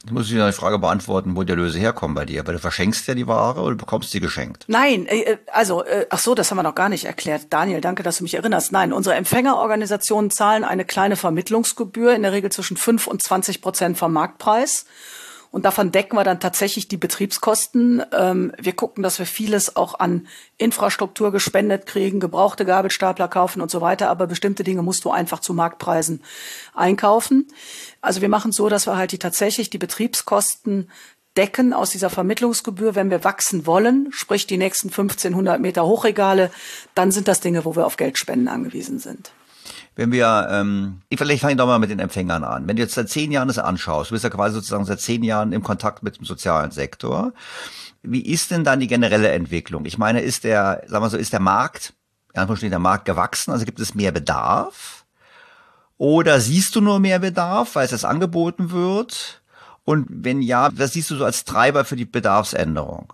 Ich muss dir eine Frage beantworten, wo die Erlöse herkommen bei dir. Weil du verschenkst ja die Ware oder bekommst sie geschenkt? Nein, äh, also, äh, ach so, das haben wir noch gar nicht erklärt. Daniel, danke, dass du mich erinnerst. Nein, unsere Empfängerorganisationen zahlen eine kleine Vermittlungsgebühr, in der Regel zwischen fünf und zwanzig Prozent vom Marktpreis. Und davon decken wir dann tatsächlich die Betriebskosten. Ähm, wir gucken, dass wir vieles auch an Infrastruktur gespendet kriegen, gebrauchte Gabelstapler kaufen und so weiter. Aber bestimmte Dinge musst du einfach zu Marktpreisen einkaufen. Also wir machen so, dass wir halt die tatsächlich die Betriebskosten decken aus dieser Vermittlungsgebühr. Wenn wir wachsen wollen, sprich die nächsten fünfzehnhundert Meter Hochregale, dann sind das Dinge, wo wir auf Geldspenden angewiesen sind. Wenn wir, ähm, vielleicht fange ich doch mal mit den Empfängern an. Wenn du jetzt seit zehn Jahren das anschaust, du bist ja quasi sozusagen seit zehn Jahren im Kontakt mit dem sozialen Sektor. Wie ist denn dann die generelle Entwicklung? Ich meine, ist der, sagen wir so, ist der Markt, in Anführungsstrichen der Markt gewachsen? Also gibt es mehr Bedarf? Oder siehst du nur mehr Bedarf, weil es jetzt angeboten wird? Und wenn ja, was siehst du so als Treiber für die Bedarfsänderung?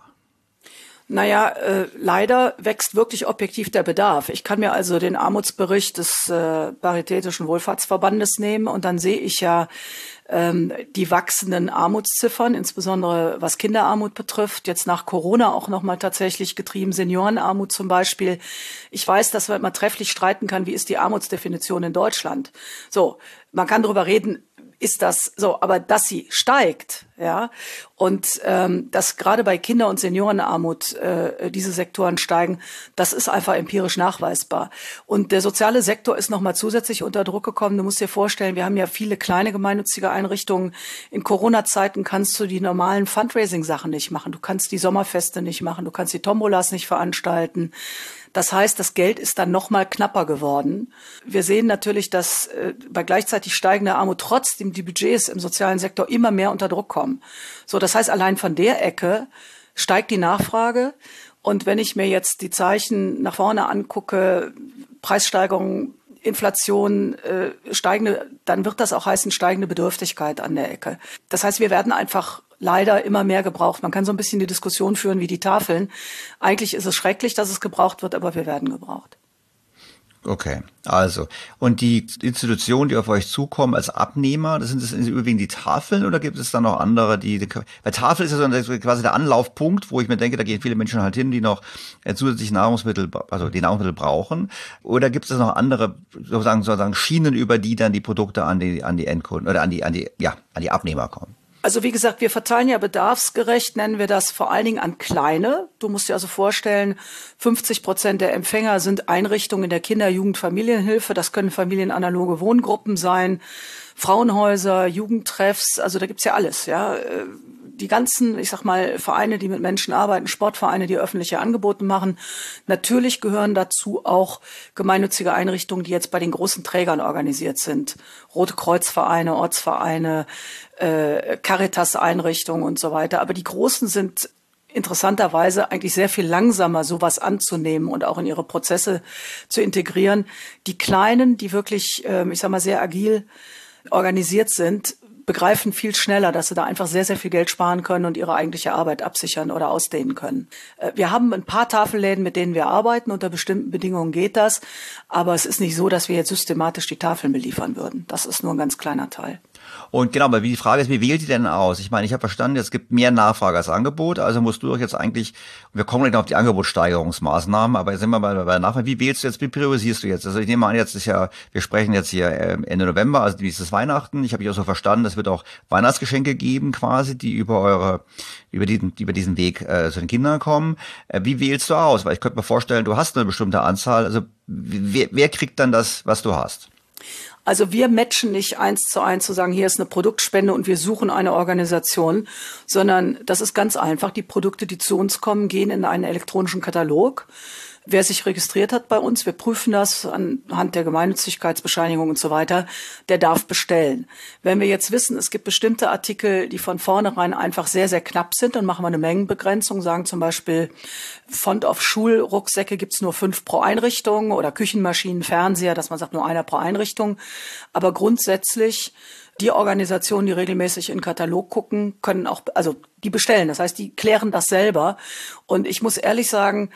Naja, äh, leider wächst wirklich objektiv der Bedarf. Ich kann mir also den Armutsbericht des äh, Paritätischen Wohlfahrtsverbandes nehmen und dann sehe ich ja ähm, die wachsenden Armutsziffern, insbesondere was Kinderarmut betrifft. Jetzt nach Corona auch nochmal tatsächlich getrieben, Seniorenarmut zum Beispiel. Ich weiß, dass man immer trefflich streiten kann, wie ist die Armutsdefinition in Deutschland. So, man kann darüber reden, ist das so, aber dass sie steigt, ja, und ähm, dass gerade bei Kinder- und Seniorenarmut äh, diese Sektoren steigen, das ist einfach empirisch nachweisbar. Und der soziale Sektor ist nochmal zusätzlich unter Druck gekommen. Du musst dir vorstellen, wir haben ja viele kleine gemeinnützige Einrichtungen. In Corona-Zeiten kannst du die normalen Fundraising-Sachen nicht machen. Du kannst die Sommerfeste nicht machen, du kannst die Tombolas nicht veranstalten. Das heißt, das Geld ist dann noch mal knapper geworden. Wir sehen natürlich, dass äh, bei gleichzeitig steigender Armut trotzdem die Budgets im sozialen Sektor immer mehr unter Druck kommen. So, das heißt, allein von der Ecke steigt die Nachfrage. Und wenn ich mir jetzt die Zeichen nach vorne angucke, Preissteigerungen, Inflation, äh, steigende, dann wird das auch heißen steigende Bedürftigkeit an der Ecke. Das heißt, wir werden einfach leider immer mehr gebraucht. Man kann so ein bisschen die Diskussion führen wie die Tafeln. Eigentlich ist es schrecklich, dass es gebraucht wird, aber wir werden gebraucht. Okay, also. Und die Institutionen, die auf euch zukommen als Abnehmer, das sind das überwiegend die Tafeln oder gibt es dann noch andere, die, die weil Tafel ist ja so quasi der Anlaufpunkt, wo ich mir denke, da gehen viele Menschen halt hin, die noch zusätzlich Nahrungsmittel, also die Nahrungsmittel brauchen. Oder gibt es noch andere, sozusagen, sozusagen Schienen, über die dann die Produkte an die, an die Endkunden oder an die, an die, ja, an die Abnehmer kommen? Also wie gesagt, wir verteilen ja bedarfsgerecht, nennen wir das vor allen Dingen an kleine. Du musst dir also vorstellen, fünfzig Prozent der Empfänger sind Einrichtungen der Kinder-, Jugend-, Familienhilfe. Das können familienanaloge Wohngruppen sein, Frauenhäuser, Jugendtreffs, also da gibt's ja alles, ja. Die ganzen, ich sag mal, Vereine, die mit Menschen arbeiten, Sportvereine, die öffentliche Angebote machen. Natürlich gehören dazu auch gemeinnützige Einrichtungen, die jetzt bei den großen Trägern organisiert sind. Rote Kreuzvereine, Ortsvereine, äh, Caritas-Einrichtungen und so weiter. Aber die Großen sind interessanterweise eigentlich sehr viel langsamer, sowas anzunehmen und auch in ihre Prozesse zu integrieren. Die Kleinen, die wirklich, äh, ich sag mal, sehr agil organisiert sind, begreifen viel schneller, dass sie da einfach sehr, sehr viel Geld sparen können und ihre eigentliche Arbeit absichern oder ausdehnen können. Wir haben ein paar Tafelläden, mit denen wir arbeiten. Unter bestimmten Bedingungen geht das. Aber es ist nicht so, dass wir jetzt systematisch die Tafeln beliefern würden. Das ist nur ein ganz kleiner Teil. Und genau, aber die Frage ist, wie wählt ihr denn aus? Ich meine, ich habe verstanden, es gibt mehr Nachfrage als Angebot, also musst du doch jetzt eigentlich, wir kommen gleich noch auf die Angebotssteigerungsmaßnahmen, aber jetzt sind wir mal bei der Nachfrage, wie wählst du jetzt, wie priorisierst du jetzt? Also ich nehme an, jetzt ist ja, wir sprechen jetzt hier Ende November, also wie ist das Weihnachten? Ich habe mich auch so verstanden, es wird auch Weihnachtsgeschenke geben quasi, die über eure, über diesen, die über diesen Weg äh, zu den Kindern kommen. Äh, wie wählst du aus? Weil ich könnte mir vorstellen, du hast eine bestimmte Anzahl, also wer, wer kriegt dann das, was du hast? Also wir matchen nicht eins zu eins zu sagen, hier ist eine Produktspende und wir suchen eine Organisation, sondern das ist ganz einfach. Die Produkte, die zu uns kommen, gehen in einen elektronischen Katalog. Wer sich registriert hat bei uns, wir prüfen das anhand der Gemeinnützigkeitsbescheinigung und so weiter, der darf bestellen. Wenn wir jetzt wissen, es gibt bestimmte Artikel, die von vornherein einfach sehr, sehr knapp sind, dann machen wir eine Mengenbegrenzung, sagen zum Beispiel, Font auf Schulrucksäcke gibt's nur fünf pro Einrichtung oder Küchenmaschinen, Fernseher, dass man sagt, nur einer pro Einrichtung. Aber grundsätzlich die Organisationen, die regelmäßig in den Katalog gucken, können auch, also die bestellen. Das heißt, die klären das selber. Und ich muss ehrlich sagen,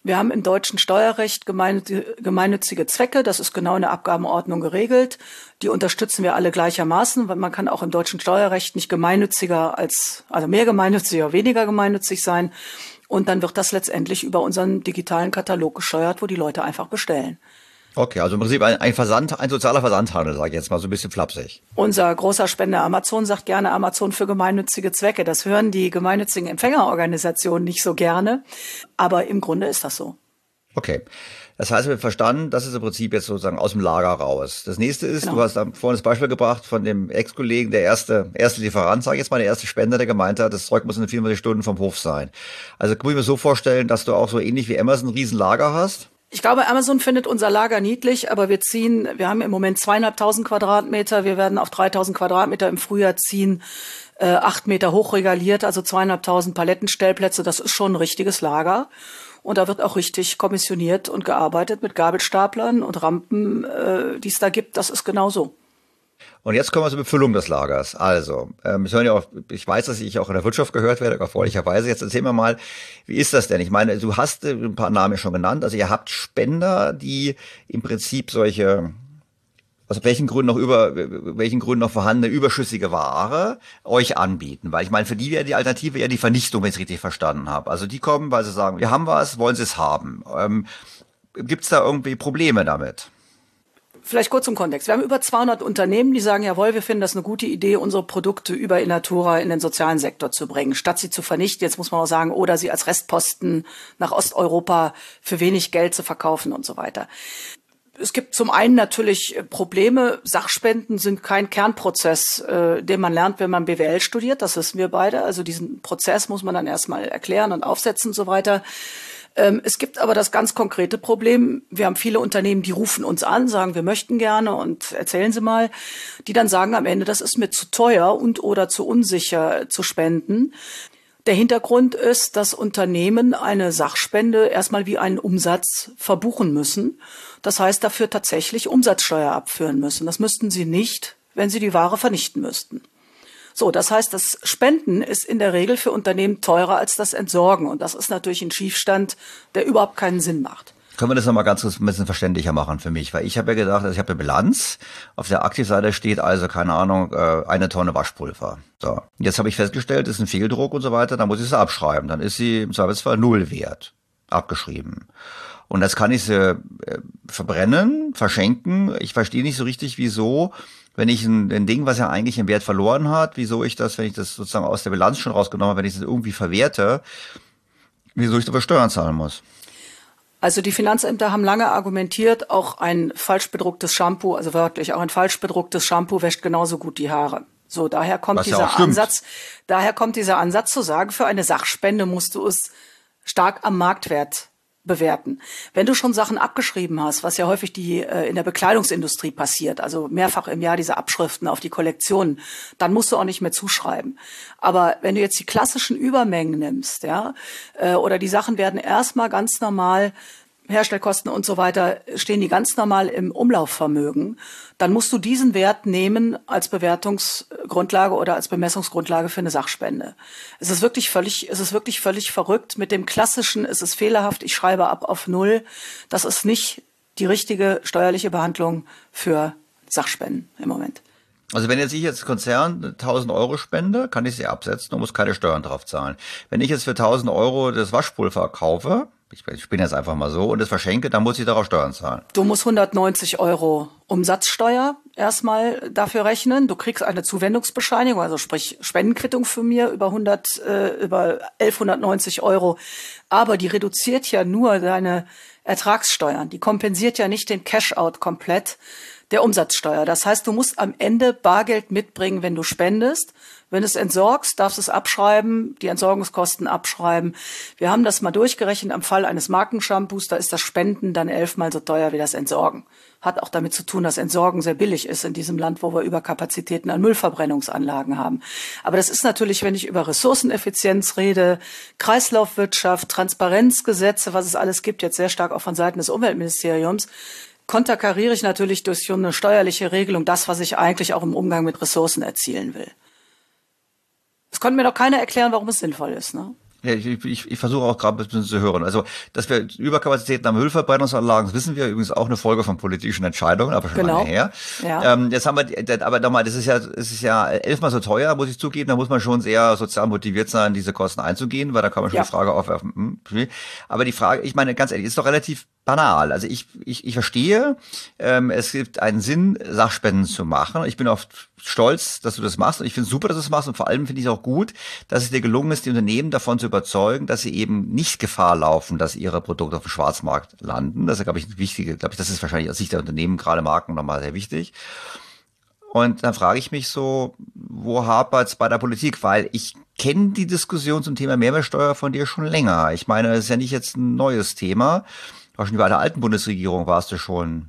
Wir haben im deutschen Steuerrecht gemeinnützige Zwecke, das ist genau in der Abgabenordnung geregelt. Die unterstützen wir alle gleichermaßen, weil man kann auch im deutschen Steuerrecht nicht gemeinnütziger als, also mehr gemeinnütziger, weniger gemeinnützig sein. Und dann wird das letztendlich über unseren digitalen Katalog gesteuert, wo die Leute einfach bestellen. Okay, also im Prinzip ein, ein Versand, ein sozialer Versandhandel, sage ich jetzt mal so ein bisschen flapsig. Unser großer Spender Amazon sagt gerne Amazon für gemeinnützige Zwecke. Das hören die gemeinnützigen Empfängerorganisationen nicht so gerne. Aber im Grunde ist das so. Okay. Das heißt, wir haben verstanden, das ist im Prinzip jetzt sozusagen aus dem Lager raus. Das nächste ist, genau. Du hast da vorhin das Beispiel gebracht von dem Ex-Kollegen, der erste, erste Lieferant, sage ich jetzt mal, der erste Spender, der gemeint hat, das Zeug muss in vierundzwanzig Stunden vom Hof sein. Also muss ich mir so vorstellen, dass du auch so ähnlich wie Amazon ein Riesenlager hast? Ich glaube, Amazon findet unser Lager niedlich, aber wir ziehen, wir haben im Moment zweieinhalbtausend Quadratmeter, wir werden auf dreitausend Quadratmeter im Frühjahr ziehen, äh, acht Meter hochregaliert, also zweieinhalbtausend Palettenstellplätze, das ist schon ein richtiges Lager. Und da wird auch richtig kommissioniert und gearbeitet mit Gabelstaplern und Rampen, äh, die es da gibt, das ist genau so. Und jetzt kommen wir zur Befüllung des Lagers. Also, ähm, ich, höre ja auch, ich weiß, dass ich auch in der Wirtschaft gehört werde, erfreulicherweise. Jetzt erzähl mir mal, wie ist das denn? Ich meine, du hast ein paar Namen schon genannt. Also ihr habt Spender, die im Prinzip solche, aus welchen Gründen noch über, welchen Gründen noch vorhandene überschüssige Ware euch anbieten. Weil ich meine, für die wäre die Alternative ja die Vernichtung, wenn ich es richtig verstanden habe. Also die kommen, weil sie sagen, wir haben was, wollen sie es haben. Ähm, Gibt es da irgendwie Probleme damit? Vielleicht kurz zum Kontext. Wir haben über zweihundert Unternehmen, die sagen, jawohl, wir finden das eine gute Idee, unsere Produkte über Innatura in den sozialen Sektor zu bringen, statt sie zu vernichten, jetzt muss man auch sagen, oder sie als Restposten nach Osteuropa für wenig Geld zu verkaufen und so weiter. Es gibt zum einen natürlich Probleme. Sachspenden sind kein Kernprozess, äh, den man lernt, wenn man B W L studiert. Das wissen wir beide. Also diesen Prozess muss man dann erstmal erklären und aufsetzen und so weiter. Es gibt aber das ganz konkrete Problem. Wir haben viele Unternehmen, die rufen uns an, sagen, wir möchten gerne und erzählen Sie mal, die dann sagen am Ende, das ist mir zu teuer und oder zu unsicher zu spenden. Der Hintergrund ist, dass Unternehmen eine Sachspende erstmal wie einen Umsatz verbuchen müssen. Das heißt, dafür tatsächlich Umsatzsteuer abführen müssen. Das müssten sie nicht, wenn sie die Ware vernichten müssten. So, das heißt, das Spenden ist in der Regel für Unternehmen teurer als das Entsorgen. Und das ist natürlich ein Schiefstand, der überhaupt keinen Sinn macht. Können wir das nochmal ganz kurz ein bisschen verständlicher machen für mich? Weil ich habe ja gedacht, also ich habe eine Bilanz. Auf der Aktivseite steht also, keine Ahnung, eine Tonne Waschpulver. So, jetzt habe ich festgestellt, ist ein Fehldruck und so weiter, dann muss ich sie abschreiben. Dann ist sie im Zweifelsfall null wert. Abgeschrieben. Und das kann ich sie verbrennen, verschenken. Ich verstehe nicht so richtig, wieso, wenn ich ein, ein Ding, was ja eigentlich einen Wert verloren hat, wieso ich das, wenn ich das sozusagen aus der Bilanz schon rausgenommen habe, wenn ich es irgendwie verwerte, wieso ich dafür Steuern zahlen muss. Also die Finanzämter haben lange argumentiert, auch ein falsch bedrucktes Shampoo, also wörtlich, auch ein falsch bedrucktes Shampoo wäscht genauso gut die Haare. So, daher kommt was dieser ja Ansatz, daher kommt dieser Ansatz zu sagen, für eine Sachspende musst du es stark am Marktwert bewerten. Wenn du schon Sachen abgeschrieben hast, was ja häufig die äh, in der Bekleidungsindustrie passiert, also mehrfach im Jahr diese Abschriften auf die Kollektionen, dann musst du auch nicht mehr zuschreiben. Aber wenn du jetzt die klassischen Übermengen nimmst, ja, äh, oder die Sachen werden erstmal ganz normal, Herstellkosten und so weiter, stehen die ganz normal im Umlaufvermögen, dann musst du diesen Wert nehmen als Bewertungsgrundlage oder als Bemessungsgrundlage für eine Sachspende. Es ist wirklich völlig, es ist wirklich völlig verrückt. Mit dem klassischen, es ist fehlerhaft, ich schreibe ab auf Null. Das ist nicht die richtige steuerliche Behandlung für Sachspenden im Moment. Also wenn jetzt ich jetzt Konzern tausend Euro spende, kann ich sie absetzen und muss keine Steuern drauf zahlen. Wenn ich jetzt für tausend Euro das Waschpulver kaufe, ich bin jetzt einfach mal so, und es verschenke, dann muss ich darauf Steuern zahlen. Du musst hundertneunzig Euro Umsatzsteuer erstmal dafür rechnen. Du kriegst eine Zuwendungsbescheinigung, also sprich Spendenquittung für mir über hundert, äh, über elfhundertneunzig Euro. Aber die reduziert ja nur deine Ertragssteuern. Die kompensiert ja nicht den Cash-out komplett der Umsatzsteuer. Das heißt, du musst am Ende Bargeld mitbringen, wenn du spendest. Wenn du es entsorgst, darfst du es abschreiben, die Entsorgungskosten abschreiben. Wir haben das mal durchgerechnet am Fall eines Markenshampoos, da ist das Spenden dann elfmal so teuer wie das Entsorgen. Hat auch damit zu tun, dass Entsorgen sehr billig ist in diesem Land, wo wir Überkapazitäten an Müllverbrennungsanlagen haben. Aber das ist natürlich, wenn ich über Ressourceneffizienz rede, Kreislaufwirtschaft, Transparenzgesetze, was es alles gibt, jetzt sehr stark auch von Seiten des Umweltministeriums, konterkariere ich natürlich durch so eine steuerliche Regelung das, was ich eigentlich auch im Umgang mit Ressourcen erzielen will. Es konnte mir doch keiner erklären, warum es sinnvoll ist, ne? Ja, ich, ich, ich versuche auch gerade ein bisschen zu hören. Also, dass wir Überkapazitäten am Müllverbrennungsanlagen, das wissen wir übrigens auch eine Folge von politischen Entscheidungen, aber schon genau. lange her. Ja. Ähm, jetzt haben wir, aber nochmal, das ist ja, es ist ja elfmal so teuer, muss ich zugeben. Da muss man schon sehr sozial motiviert sein, diese Kosten einzugehen, weil da kann man schon ja. die Frage aufwerfen. Hm, aber die Frage, ich meine, ganz ehrlich, ist doch relativ banal. Also ich, ich, ich verstehe, ähm, es gibt einen Sinn, Sachspenden zu machen. Ich bin oft stolz, dass du das machst und ich finde es super, dass du das machst und vor allem finde ich es auch gut, dass es dir gelungen ist, die Unternehmen davon zu überzeugen, dass sie eben nicht Gefahr laufen, dass ihre Produkte auf dem Schwarzmarkt landen. Das ist, glaube ich, ein wichtige, glaube ich, das ist wahrscheinlich aus Sicht der Unternehmen, gerade Marken, nochmal sehr wichtig. Und dann frage ich mich so, wo hapert es bei der Politik? Weil ich kenne die Diskussion zum Thema Mehrwertsteuer von dir schon länger. Ich meine, das ist ja nicht jetzt ein neues Thema. Auch schon bei der alten Bundesregierung warst du schon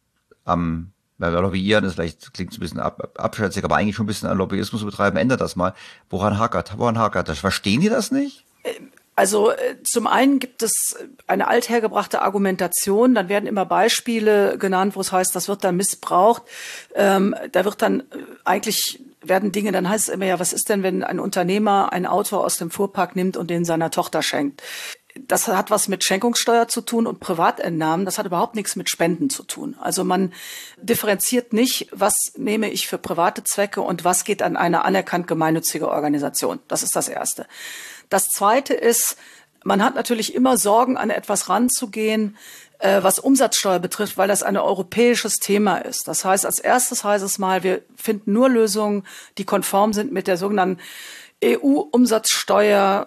am Lobbyieren, das vielleicht klingt ein bisschen ab, abschätzig, aber eigentlich schon ein bisschen an Lobbyismus zu betreiben. Ändert das mal. Woran hakert? Woran hakert das? Verstehen die das nicht? Also zum einen gibt es eine althergebrachte Argumentation, dann werden immer Beispiele genannt, wo es heißt, das wird dann missbraucht. Ähm, da wird dann eigentlich, werden Dinge, dann heißt es immer, ja, was ist denn, wenn ein Unternehmer ein Auto aus dem Fuhrpark nimmt und den seiner Tochter schenkt? Das hat was mit Schenkungssteuer zu tun und Privatentnahmen. Das hat überhaupt nichts mit Spenden zu tun. Also man differenziert nicht, was nehme ich für private Zwecke und was geht an eine anerkannt gemeinnützige Organisation. Das ist das Erste. Das Zweite ist, man hat natürlich immer Sorgen, an etwas ranzugehen, äh, was Umsatzsteuer betrifft, weil das ein europäisches Thema ist. Das heißt, als erstes heißt es mal, wir finden nur Lösungen, die konform sind mit der sogenannten E U-Umsatzsteuer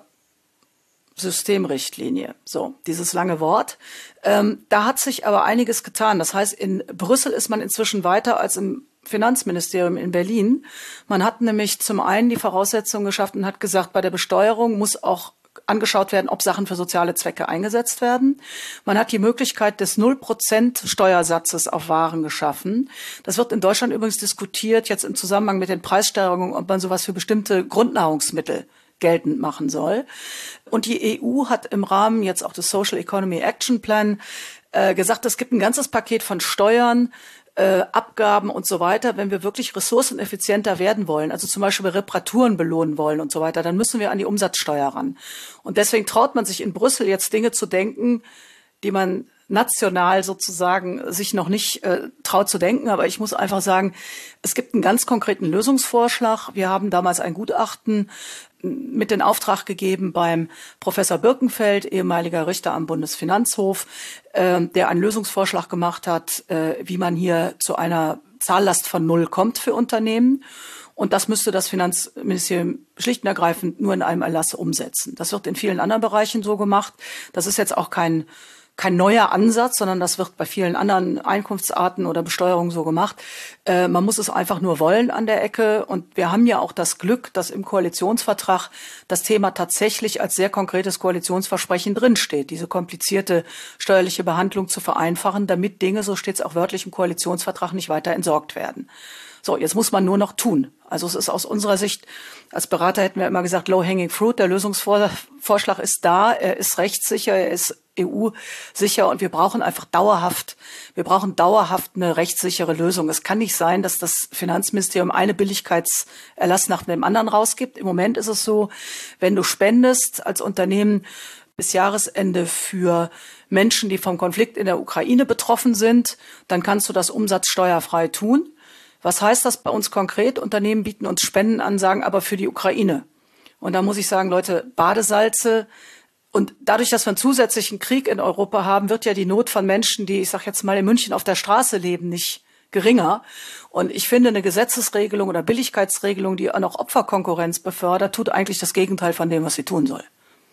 Systemrichtlinie. So, dieses lange Wort. Ähm, da hat sich aber einiges getan. Das heißt, in Brüssel ist man inzwischen weiter als im Finanzministerium in Berlin. Man hat nämlich zum einen die Voraussetzungen geschaffen und hat gesagt, bei der Besteuerung muss auch angeschaut werden, ob Sachen für soziale Zwecke eingesetzt werden. Man hat die Möglichkeit des null Prozent Steuersatzes auf Waren geschaffen. Das wird in Deutschland übrigens diskutiert, jetzt im Zusammenhang mit den Preissteigerungen, ob man sowas für bestimmte Grundnahrungsmittel geltend machen soll. Und die E U hat im Rahmen jetzt auch des Social Economy Action Plan äh, gesagt, es gibt ein ganzes Paket von Steuern, äh, Abgaben und so weiter. Wenn wir wirklich ressourceneffizienter werden wollen, also zum Beispiel Reparaturen belohnen wollen und so weiter, dann müssen wir an die Umsatzsteuer ran. Und deswegen traut man sich in Brüssel jetzt Dinge zu denken, die man national sozusagen sich noch nicht äh, traut zu denken. Aber ich muss einfach sagen, es gibt einen ganz konkreten Lösungsvorschlag. Wir haben damals ein Gutachten mit in Auftrag gegeben beim Professor Birkenfeld, ehemaliger Richter am Bundesfinanzhof, äh, der einen Lösungsvorschlag gemacht hat, äh, wie man hier zu einer Zahllast von null kommt für Unternehmen. Und das müsste das Finanzministerium schlicht und ergreifend nur in einem Erlass umsetzen. Das wird in vielen anderen Bereichen so gemacht. Das ist jetzt auch kein kein neuer Ansatz, sondern das wird bei vielen anderen Einkunftsarten oder Besteuerungen so gemacht. Äh, man muss es einfach nur wollen an der Ecke. Und wir haben ja auch das Glück, dass im Koalitionsvertrag das Thema tatsächlich als sehr konkretes Koalitionsversprechen drinsteht, diese komplizierte steuerliche Behandlung zu vereinfachen, damit Dinge, so steht es auch wörtlich im Koalitionsvertrag, nicht weiter entsorgt werden. So, jetzt muss man nur noch tun. Also es ist aus unserer Sicht, als Berater hätten wir immer gesagt, low-hanging fruit. Der Lösungsvorschlag ist da, er ist rechtssicher, er ist E U-sicher und wir brauchen einfach dauerhaft, wir brauchen dauerhaft eine rechtssichere Lösung. Es kann nicht sein, dass das Finanzministerium eine Billigkeitserlass nach dem anderen rausgibt. Im Moment ist es so, wenn du spendest als Unternehmen bis Jahresende für Menschen, die vom Konflikt in der Ukraine betroffen sind, dann kannst du das umsatzsteuerfrei tun. Was heißt das bei uns konkret? Unternehmen bieten uns Spenden an, sagen aber für die Ukraine. Und da muss ich sagen, Leute, Badesalze. Und dadurch, dass wir einen zusätzlichen Krieg in Europa haben, wird ja die Not von Menschen, die, ich sag jetzt mal, in München auf der Straße leben, nicht geringer. Und ich finde, eine Gesetzesregelung oder Billigkeitsregelung, die auch noch Opferkonkurrenz befördert, tut eigentlich das Gegenteil von dem, was sie tun soll.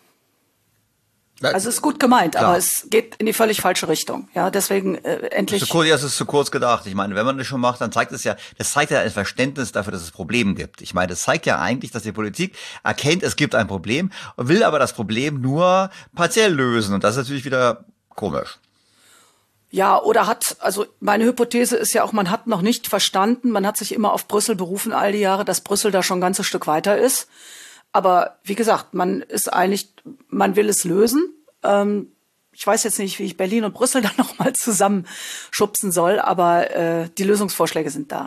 Also es ist gut gemeint, klar, aber es geht in die völlig falsche Richtung. Ja, deswegen äh, endlich. Das ist, zu kurz, das ist zu kurz gedacht. Ich meine, wenn man das schon macht, dann zeigt es ja, das zeigt ja ein Verständnis dafür, dass es Probleme gibt. Ich meine, das zeigt ja eigentlich, dass die Politik erkennt, es gibt ein Problem und will aber das Problem nur partiell lösen. Und das ist natürlich wieder komisch. Ja, oder hat, also meine Hypothese ist ja auch, man hat noch nicht verstanden, man hat sich immer auf Brüssel berufen all die Jahre, dass Brüssel da schon ein ganzes Stück weiter ist. Aber wie gesagt, man ist einig, man will es lösen. Ähm, ich weiß jetzt nicht, wie ich Berlin und Brüssel dann noch mal zusammenschubsen soll, aber äh, die Lösungsvorschläge sind da.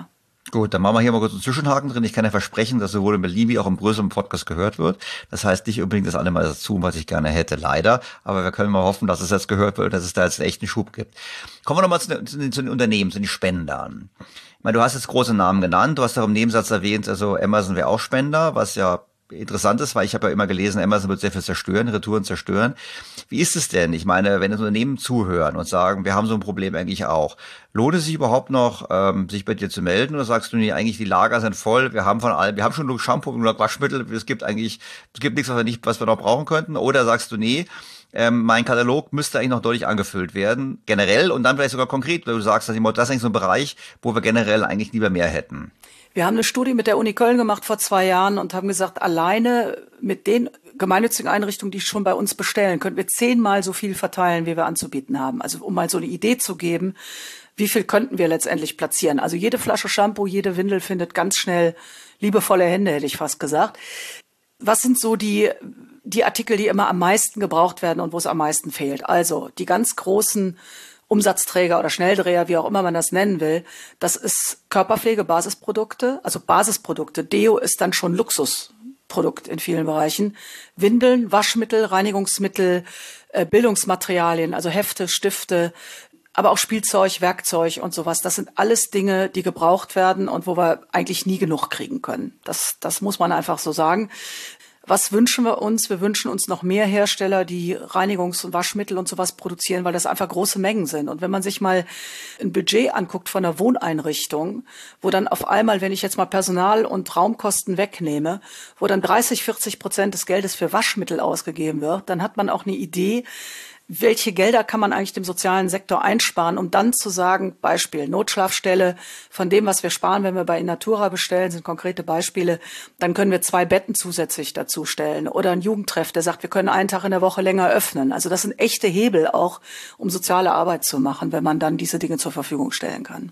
Gut, dann machen wir hier mal kurz einen Zwischenhaken drin. Ich kann ja versprechen, dass sowohl in Berlin wie auch im größeren Podcast gehört wird. Das heißt nicht unbedingt das alle mal dazu, was ich gerne hätte, leider. Aber wir können mal hoffen, dass es jetzt gehört wird, dass es da jetzt einen echten Schub gibt. Kommen wir nochmal zu, zu, zu den Unternehmen, zu den Spendern. Ich meine, du hast jetzt große Namen genannt. Du hast auch im Nebensatz erwähnt, also Amazon wäre auch Spender, was ja interessant ist, weil ich habe ja immer gelesen, Amazon wird sehr viel zerstören, Retouren zerstören. Wie ist es denn? Ich meine, wenn Unternehmen zuhören und sagen, wir haben so ein Problem eigentlich auch, lohnt es sich überhaupt noch, ähm, sich bei dir zu melden, oder sagst du, nee, eigentlich die Lager sind voll, wir haben von allem, wir haben schon nur Shampoo und nur Waschmittel, es gibt eigentlich, es gibt nichts, was wir nicht, was wir noch brauchen könnten, oder sagst du, nee, ähm, mein Katalog müsste eigentlich noch deutlich angefüllt werden, generell und dann vielleicht sogar konkret, weil du sagst, das ist eigentlich so ein Bereich, wo wir generell eigentlich lieber mehr hätten. Wir haben eine Studie mit der Uni Köln gemacht vor zwei Jahren und haben gesagt, alleine mit den gemeinnützigen Einrichtungen, die schon bei uns bestellen, könnten wir zehnmal so viel verteilen, wie wir anzubieten haben. Also um mal so eine Idee zu geben, wie viel könnten wir letztendlich platzieren. Also jede Flasche Shampoo, jede Windel findet ganz schnell liebevolle Hände, hätte ich fast gesagt. Was sind so die, die Artikel, die immer am meisten gebraucht werden und wo es am meisten fehlt? Also die ganz großen Umsatzträger oder Schnelldreher, wie auch immer man das nennen will, das ist Körperpflege, Basisprodukte, also Basisprodukte. Deo ist dann schon Luxusprodukt in vielen Bereichen. Windeln, Waschmittel, Reinigungsmittel, äh, Bildungsmaterialien, also Hefte, Stifte, aber auch Spielzeug, Werkzeug und sowas. Das sind alles Dinge, die gebraucht werden und wo wir eigentlich nie genug kriegen können. Das, das muss man einfach so sagen. Was wünschen wir uns? Wir wünschen uns noch mehr Hersteller, die Reinigungs- und Waschmittel und sowas produzieren, weil das einfach große Mengen sind. Und wenn man sich mal ein Budget anguckt von einer Wohneinrichtung, wo dann auf einmal, wenn ich jetzt mal Personal- und Raumkosten wegnehme, wo dann dreißig, vierzig Prozent des Geldes für Waschmittel ausgegeben wird, dann hat man auch eine Idee, welche Gelder kann man eigentlich dem sozialen Sektor einsparen, um dann zu sagen, Beispiel, Notschlafstelle, von dem, was wir sparen, wenn wir bei Innatura bestellen, sind konkrete Beispiele, dann können wir zwei Betten zusätzlich dazu stellen. Oder ein Jugendtreff, der sagt, wir können einen Tag in der Woche länger öffnen. Also das sind echte Hebel auch, um soziale Arbeit zu machen, wenn man dann diese Dinge zur Verfügung stellen kann.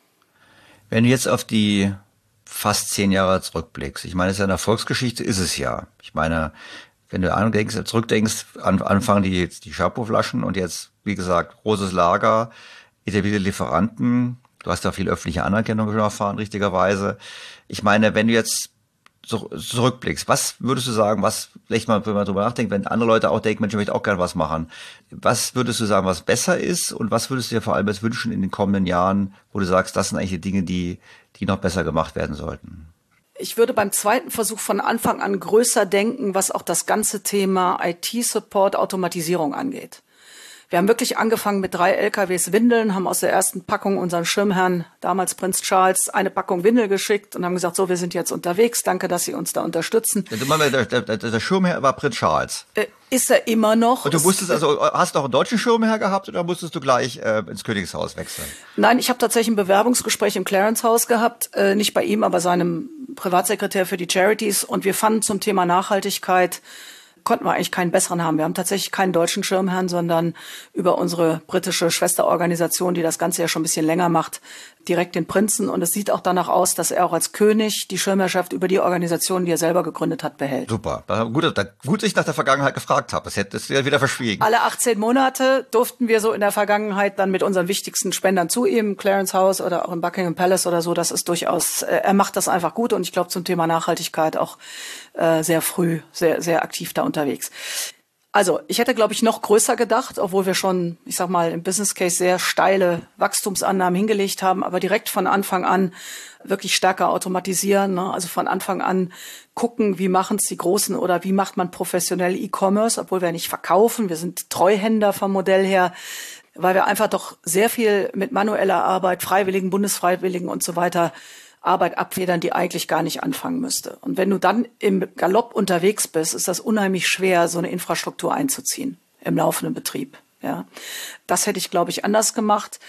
Wenn du jetzt auf die fast zehn Jahre zurückblickst, ich meine, es ist ja eine Erfolgsgeschichte, ist es ja. Ich meine, wenn du andenkst, zurückdenkst, an, anfangen die, die Shampoo-Flaschen und jetzt, wie gesagt, großes Lager, etablierte Lieferanten. Du hast da viel öffentliche Anerkennung schon erfahren, richtigerweise. Ich meine, wenn du jetzt so, zurückblickst, was würdest du sagen, was, vielleicht mal, wenn man drüber nachdenkt, wenn andere Leute auch denken, Mensch, ich möchte auch gerne was machen. Was würdest du sagen, was besser ist und was würdest du dir vor allem jetzt wünschen in den kommenden Jahren, wo du sagst, das sind eigentlich die Dinge, die, die noch besser gemacht werden sollten? Ich würde beim zweiten Versuch von Anfang an größer denken, was auch das ganze Thema I T-Support, Automatisierung angeht. Wir haben wirklich angefangen mit drei L K Ws Windeln, haben aus der ersten Packung unseren Schirmherrn, damals Prinz Charles, eine Packung Windel geschickt und haben gesagt, so, wir sind jetzt unterwegs, danke, dass Sie uns da unterstützen. Der, der, der, der Schirmherr war Prinz Charles. Äh, ist er immer noch. Und du musstest also, hast du auch einen deutschen Schirmherr gehabt oder musstest du gleich äh, ins Königshaus wechseln? Nein, ich habe tatsächlich ein Bewerbungsgespräch im Clarence House gehabt, äh, nicht bei ihm, aber seinem Privatsekretär für die Charities, und wir fanden zum Thema Nachhaltigkeit, konnten wir eigentlich keinen besseren haben. Wir haben tatsächlich keinen deutschen Schirmherrn, sondern über unsere britische Schwesterorganisation, die das Ganze ja schon ein bisschen länger macht, direkt den Prinzen. Und es sieht auch danach aus, dass er auch als König die Schirmherrschaft über die Organisation, die er selber gegründet hat, behält. Super. Gut, gut, dass ich nach der Vergangenheit gefragt habe. Das hätte es wieder verschwiegen. Alle achtzehn Monate durften wir so in der Vergangenheit dann mit unseren wichtigsten Spendern zu ihm, Clarence House oder auch im Buckingham Palace oder so. Das ist durchaus, äh, er macht das einfach gut und ich glaube zum Thema Nachhaltigkeit auch äh, sehr früh, sehr, sehr aktiv da unterwegs. Also, ich hätte, glaube ich, noch größer gedacht, obwohl wir schon, ich sag mal, im Business Case sehr steile Wachstumsannahmen hingelegt haben, aber direkt von Anfang an wirklich stärker automatisieren, ne? Also von Anfang an gucken, wie machen es die Großen oder wie macht man professionell E-Commerce, obwohl wir nicht verkaufen, wir sind Treuhänder vom Modell her, weil wir einfach doch sehr viel mit manueller Arbeit, Freiwilligen, Bundesfreiwilligen und so weiter Arbeit abfedern, die eigentlich gar nicht anfangen müsste. Und wenn du dann im Galopp unterwegs bist, ist das unheimlich schwer, so eine Infrastruktur einzuziehen im laufenden Betrieb. Ja, das hätte ich, glaube ich, anders gemacht.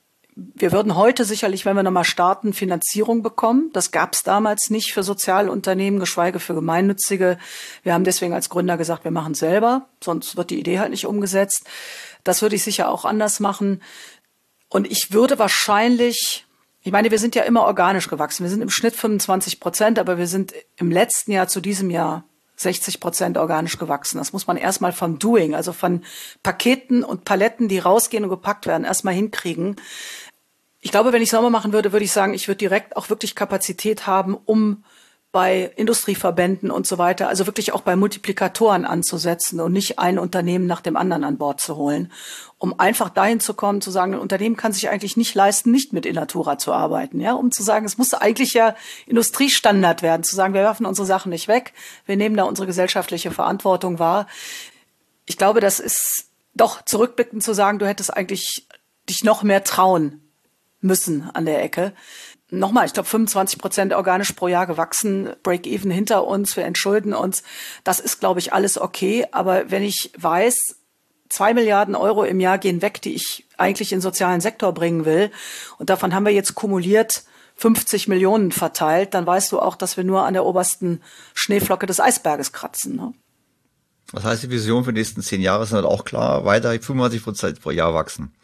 Wir würden heute sicherlich, wenn wir nochmal starten, Finanzierung bekommen. Das gab es damals nicht für Sozialunternehmen, geschweige für Gemeinnützige. Wir haben deswegen als Gründer gesagt, wir machen es selber, sonst wird die Idee halt nicht umgesetzt. Das würde ich sicher auch anders machen. Und ich würde wahrscheinlich... Ich meine, wir sind ja immer organisch gewachsen. Wir sind im Schnitt fünfundzwanzig Prozent, aber wir sind im letzten Jahr zu diesem Jahr sechzig Prozent organisch gewachsen. Das muss man erstmal vom Doing, also von Paketen und Paletten, die rausgehen und gepackt werden, erstmal hinkriegen. Ich glaube, wenn ich Sommer machen würde, würde ich sagen, ich würde direkt auch wirklich Kapazität haben, um bei Industrieverbänden und so weiter, also wirklich auch bei Multiplikatoren anzusetzen und nicht ein Unternehmen nach dem anderen an Bord zu holen, um einfach dahin zu kommen, zu sagen, ein Unternehmen kann sich eigentlich nicht leisten, nicht mit Innatura zu arbeiten, ja, um zu sagen, es muss eigentlich ja Industriestandard werden, zu sagen, wir werfen unsere Sachen nicht weg, wir nehmen da unsere gesellschaftliche Verantwortung wahr. Ich glaube, das ist doch zurückblickend zu sagen, du hättest eigentlich dich noch mehr trauen müssen an der Ecke. Nochmal, ich glaube, fünfundzwanzig Prozent organisch pro Jahr gewachsen, Break-even hinter uns, wir entschulden uns. Das ist, glaube ich, alles okay. Aber wenn ich weiß, zwei Milliarden Euro im Jahr gehen weg, die ich eigentlich in den sozialen Sektor bringen will, und davon haben wir jetzt kumuliert fünfzig Millionen verteilt, dann weißt du auch, dass wir nur an der obersten Schneeflocke des Eisberges kratzen. Ne? Was heißt die Vision für die nächsten zehn Jahre? Ist halt auch klar, weiter fünfundzwanzig Prozent pro Jahr wachsen.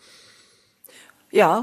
Ja.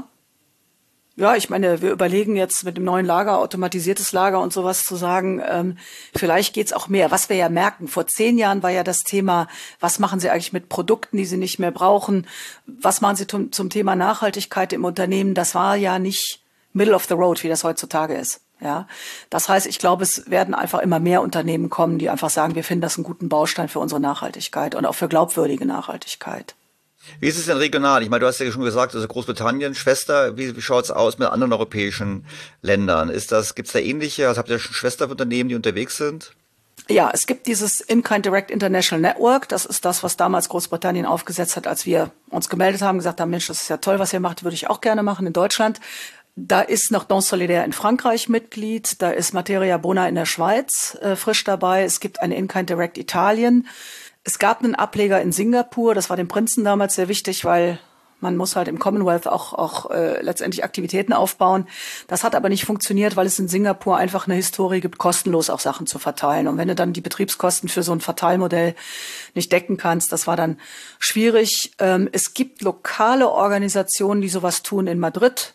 Ja, ich meine, wir überlegen jetzt mit dem neuen Lager, automatisiertes Lager und sowas zu sagen, ähm, vielleicht geht's auch mehr. Was wir ja merken, vor zehn Jahren war ja das Thema, was machen Sie eigentlich mit Produkten, die Sie nicht mehr brauchen? Was machen Sie zum, zum Thema Nachhaltigkeit im Unternehmen? Das war ja nicht middle of the road, wie das heutzutage ist. Ja, das heißt, ich glaube, es werden einfach immer mehr Unternehmen kommen, die einfach sagen, wir finden das einen guten Baustein für unsere Nachhaltigkeit und auch für glaubwürdige Nachhaltigkeit. Wie ist es denn regional? Ich meine, du hast ja schon gesagt, also Großbritannien, Schwester, wie, wie schaut's aus mit anderen europäischen Ländern? Ist das, gibt's da ähnliche? Also habt ihr schon Schwesterunternehmen, die unterwegs sind? Ja, es gibt dieses In-Kind Direct International Network. Das ist das, was damals Großbritannien aufgesetzt hat, als wir uns gemeldet haben, gesagt haben, Mensch, das ist ja toll, was ihr macht, würde ich auch gerne machen in Deutschland. Da ist noch Don Solidaire in Frankreich Mitglied, da ist Materia Bona in der Schweiz äh, frisch dabei. Es gibt eine In-Kind Direct Italien. Es gab einen Ableger in Singapur, das war dem Prinzen damals sehr wichtig, weil man muss halt im Commonwealth auch, auch äh, letztendlich Aktivitäten aufbauen. Das hat aber nicht funktioniert, weil es in Singapur einfach eine Historie gibt, kostenlos auch Sachen zu verteilen. Und wenn du dann die Betriebskosten für so ein Verteilmodell nicht decken kannst, das war dann schwierig. Ähm, es gibt lokale Organisationen, die sowas tun in Madrid,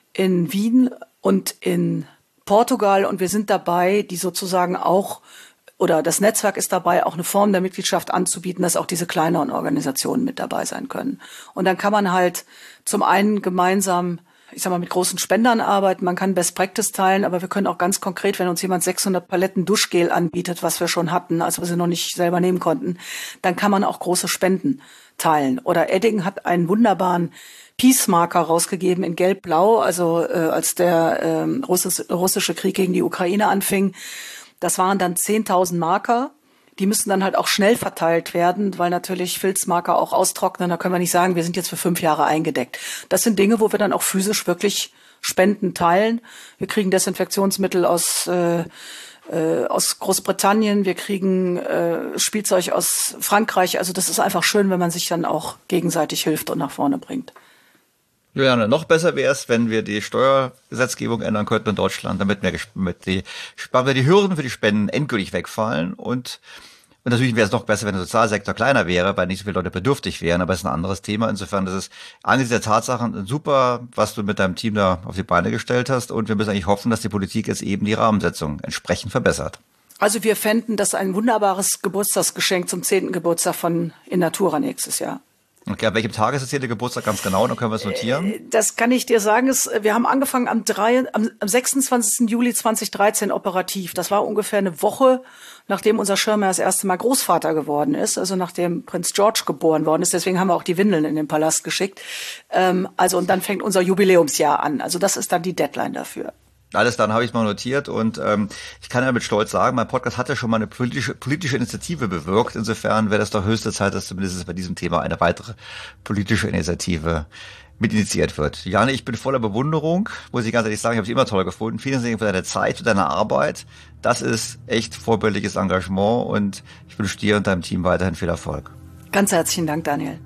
in Wien und in Portugal. Und wir sind dabei, die sozusagen auch oder das Netzwerk ist dabei, auch eine Form der Mitgliedschaft anzubieten, dass auch diese kleineren Organisationen mit dabei sein können. Und dann kann man halt zum einen gemeinsam, ich sag mal, mit großen Spendern arbeiten, man kann Best Practice teilen, aber wir können auch ganz konkret, wenn uns jemand sechshundert Paletten Duschgel anbietet, was wir schon hatten, als wir sie noch nicht selber nehmen konnten, dann kann man auch große Spenden teilen. Oder Edding hat einen wunderbaren Peace-Marker rausgegeben in Gelb-Blau, also äh, als der äh, Russis, russische Krieg gegen die Ukraine anfing. Das waren dann zehntausend Marker. Die müssen dann halt auch schnell verteilt werden, weil natürlich Filzmarker auch austrocknen. Da können wir nicht sagen, wir sind jetzt für fünf Jahre eingedeckt. Das sind Dinge, wo wir dann auch physisch wirklich Spenden teilen. Wir kriegen Desinfektionsmittel aus äh, äh, aus Großbritannien. Wir kriegen äh, Spielzeug aus Frankreich. Also das ist einfach schön, wenn man sich dann auch gegenseitig hilft und nach vorne bringt. Juliane, noch besser wäre es, wenn wir die Steuergesetzgebung ändern könnten in Deutschland, damit wir mit die, die Hürden für die Spenden endgültig wegfallen. Und, und natürlich wäre es noch besser, wenn der Sozialsektor kleiner wäre, weil nicht so viele Leute bedürftig wären. Aber es ist ein anderes Thema. Insofern, das ist angesichts der Tatsachen super, was du mit deinem Team da auf die Beine gestellt hast. Und wir müssen eigentlich hoffen, dass die Politik jetzt eben die Rahmensetzung entsprechend verbessert. Also wir fänden das ein wunderbares Geburtstagsgeschenk zum zehnten Geburtstag von Innatura nächstes Jahr. Okay, an welchem Tag ist das hier der Geburtstag ganz genau? Dann können wir es notieren. Das kann ich dir sagen. Es, wir haben angefangen am, drei, am, am sechsundzwanzigsten Juli zweitausenddreizehn operativ. Das war ungefähr eine Woche, nachdem unser Schirmherr das erste Mal Großvater geworden ist, also nachdem Prinz George geboren worden ist. Deswegen haben wir auch die Windeln in den Palast geschickt. Ähm, also und dann fängt unser Jubiläumsjahr an. Also das ist dann die Deadline dafür. Alles dann habe ich mal notiert und ähm, ich kann ja mit Stolz sagen, mein Podcast hat ja schon mal eine politische, politische Initiative bewirkt. Insofern wäre das doch höchste Zeit, dass zumindest bei diesem Thema eine weitere politische Initiative mit initiiert wird. Jane, ich bin voller Bewunderung, muss ich ganz ehrlich sagen, ich habe es immer toll gefunden. Vielen Dank für deine Zeit, für deine Arbeit. Das ist echt vorbildliches Engagement und ich wünsche dir und deinem Team weiterhin viel Erfolg. Ganz herzlichen Dank, Daniel.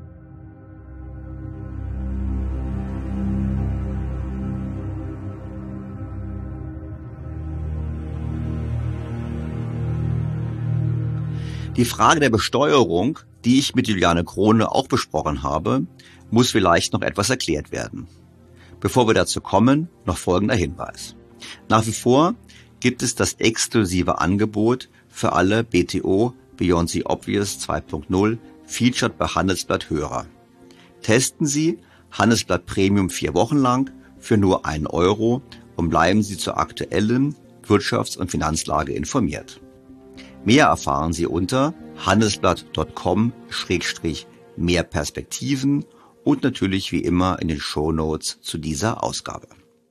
Die Frage der Besteuerung, die ich mit Juliane Krone auch besprochen habe, muss vielleicht noch etwas erklärt werden. Bevor wir dazu kommen, noch folgender Hinweis. Nach wie vor gibt es das exklusive Angebot für alle B T O Beyond the Obvious zwei Punkt null Featured bei Handelsblatt Hörer. Testen Sie Handelsblatt Premium vier Wochen lang für nur einen Euro und bleiben Sie zur aktuellen Wirtschafts- und Finanzlage informiert. Mehr erfahren Sie unter handelsblatt punkt com schrägstrich mehr Perspektiven und natürlich wie immer in den Shownotes zu dieser Ausgabe.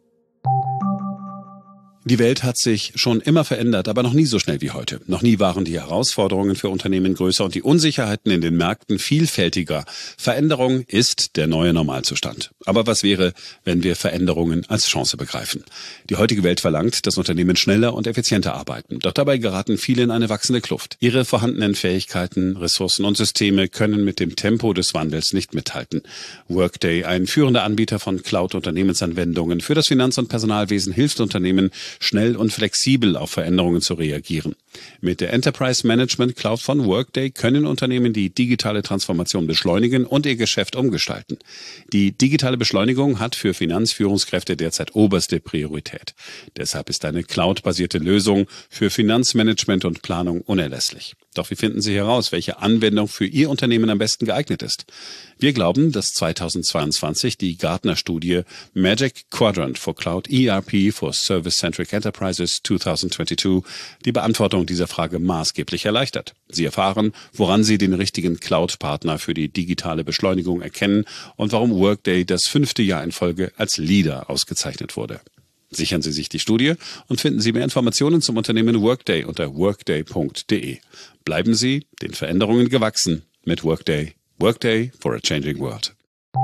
Die Welt hat sich schon immer verändert, aber noch nie so schnell wie heute. Noch nie waren die Herausforderungen für Unternehmen größer und die Unsicherheiten in den Märkten vielfältiger. Veränderung ist der neue Normalzustand. Aber was wäre, wenn wir Veränderungen als Chance begreifen? Die heutige Welt verlangt, dass Unternehmen schneller und effizienter arbeiten. Doch dabei geraten viele in eine wachsende Kluft. Ihre vorhandenen Fähigkeiten, Ressourcen und Systeme können mit dem Tempo des Wandels nicht mithalten. Workday, ein führender Anbieter von Cloud-Unternehmensanwendungen für das Finanz- und Personalwesen, hilft Unternehmen, schnell und flexibel auf Veränderungen zu reagieren. Mit der Enterprise Management Cloud von Workday können Unternehmen die digitale Transformation beschleunigen und ihr Geschäft umgestalten. Die digitale Beschleunigung hat für Finanzführungskräfte derzeit oberste Priorität. Deshalb ist eine cloud-basierte Lösung für Finanzmanagement und Planung unerlässlich. Doch wie finden Sie heraus, welche Anwendung für Ihr Unternehmen am besten geeignet ist? Wir glauben, dass zweitausendzweiundzwanzig die Gartner-Studie Magic Quadrant for Cloud E R P for Service-Centric Enterprises zweitausendzweiundzwanzig die Beantwortung dieser Frage maßgeblich erleichtert. Sie erfahren, woran Sie den richtigen Cloud-Partner für die digitale Beschleunigung erkennen und warum Workday das fünfte Jahr in Folge als Leader ausgezeichnet wurde. Sichern Sie sich die Studie und finden Sie mehr Informationen zum Unternehmen Workday unter workday punkt de. Bleiben Sie den Veränderungen gewachsen mit Workday. Workday for a changing world.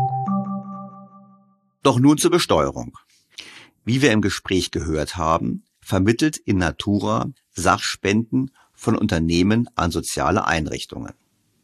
Doch nun zur Besteuerung. Wie wir im Gespräch gehört haben, vermittelt inNatura Sachspenden von Unternehmen an soziale Einrichtungen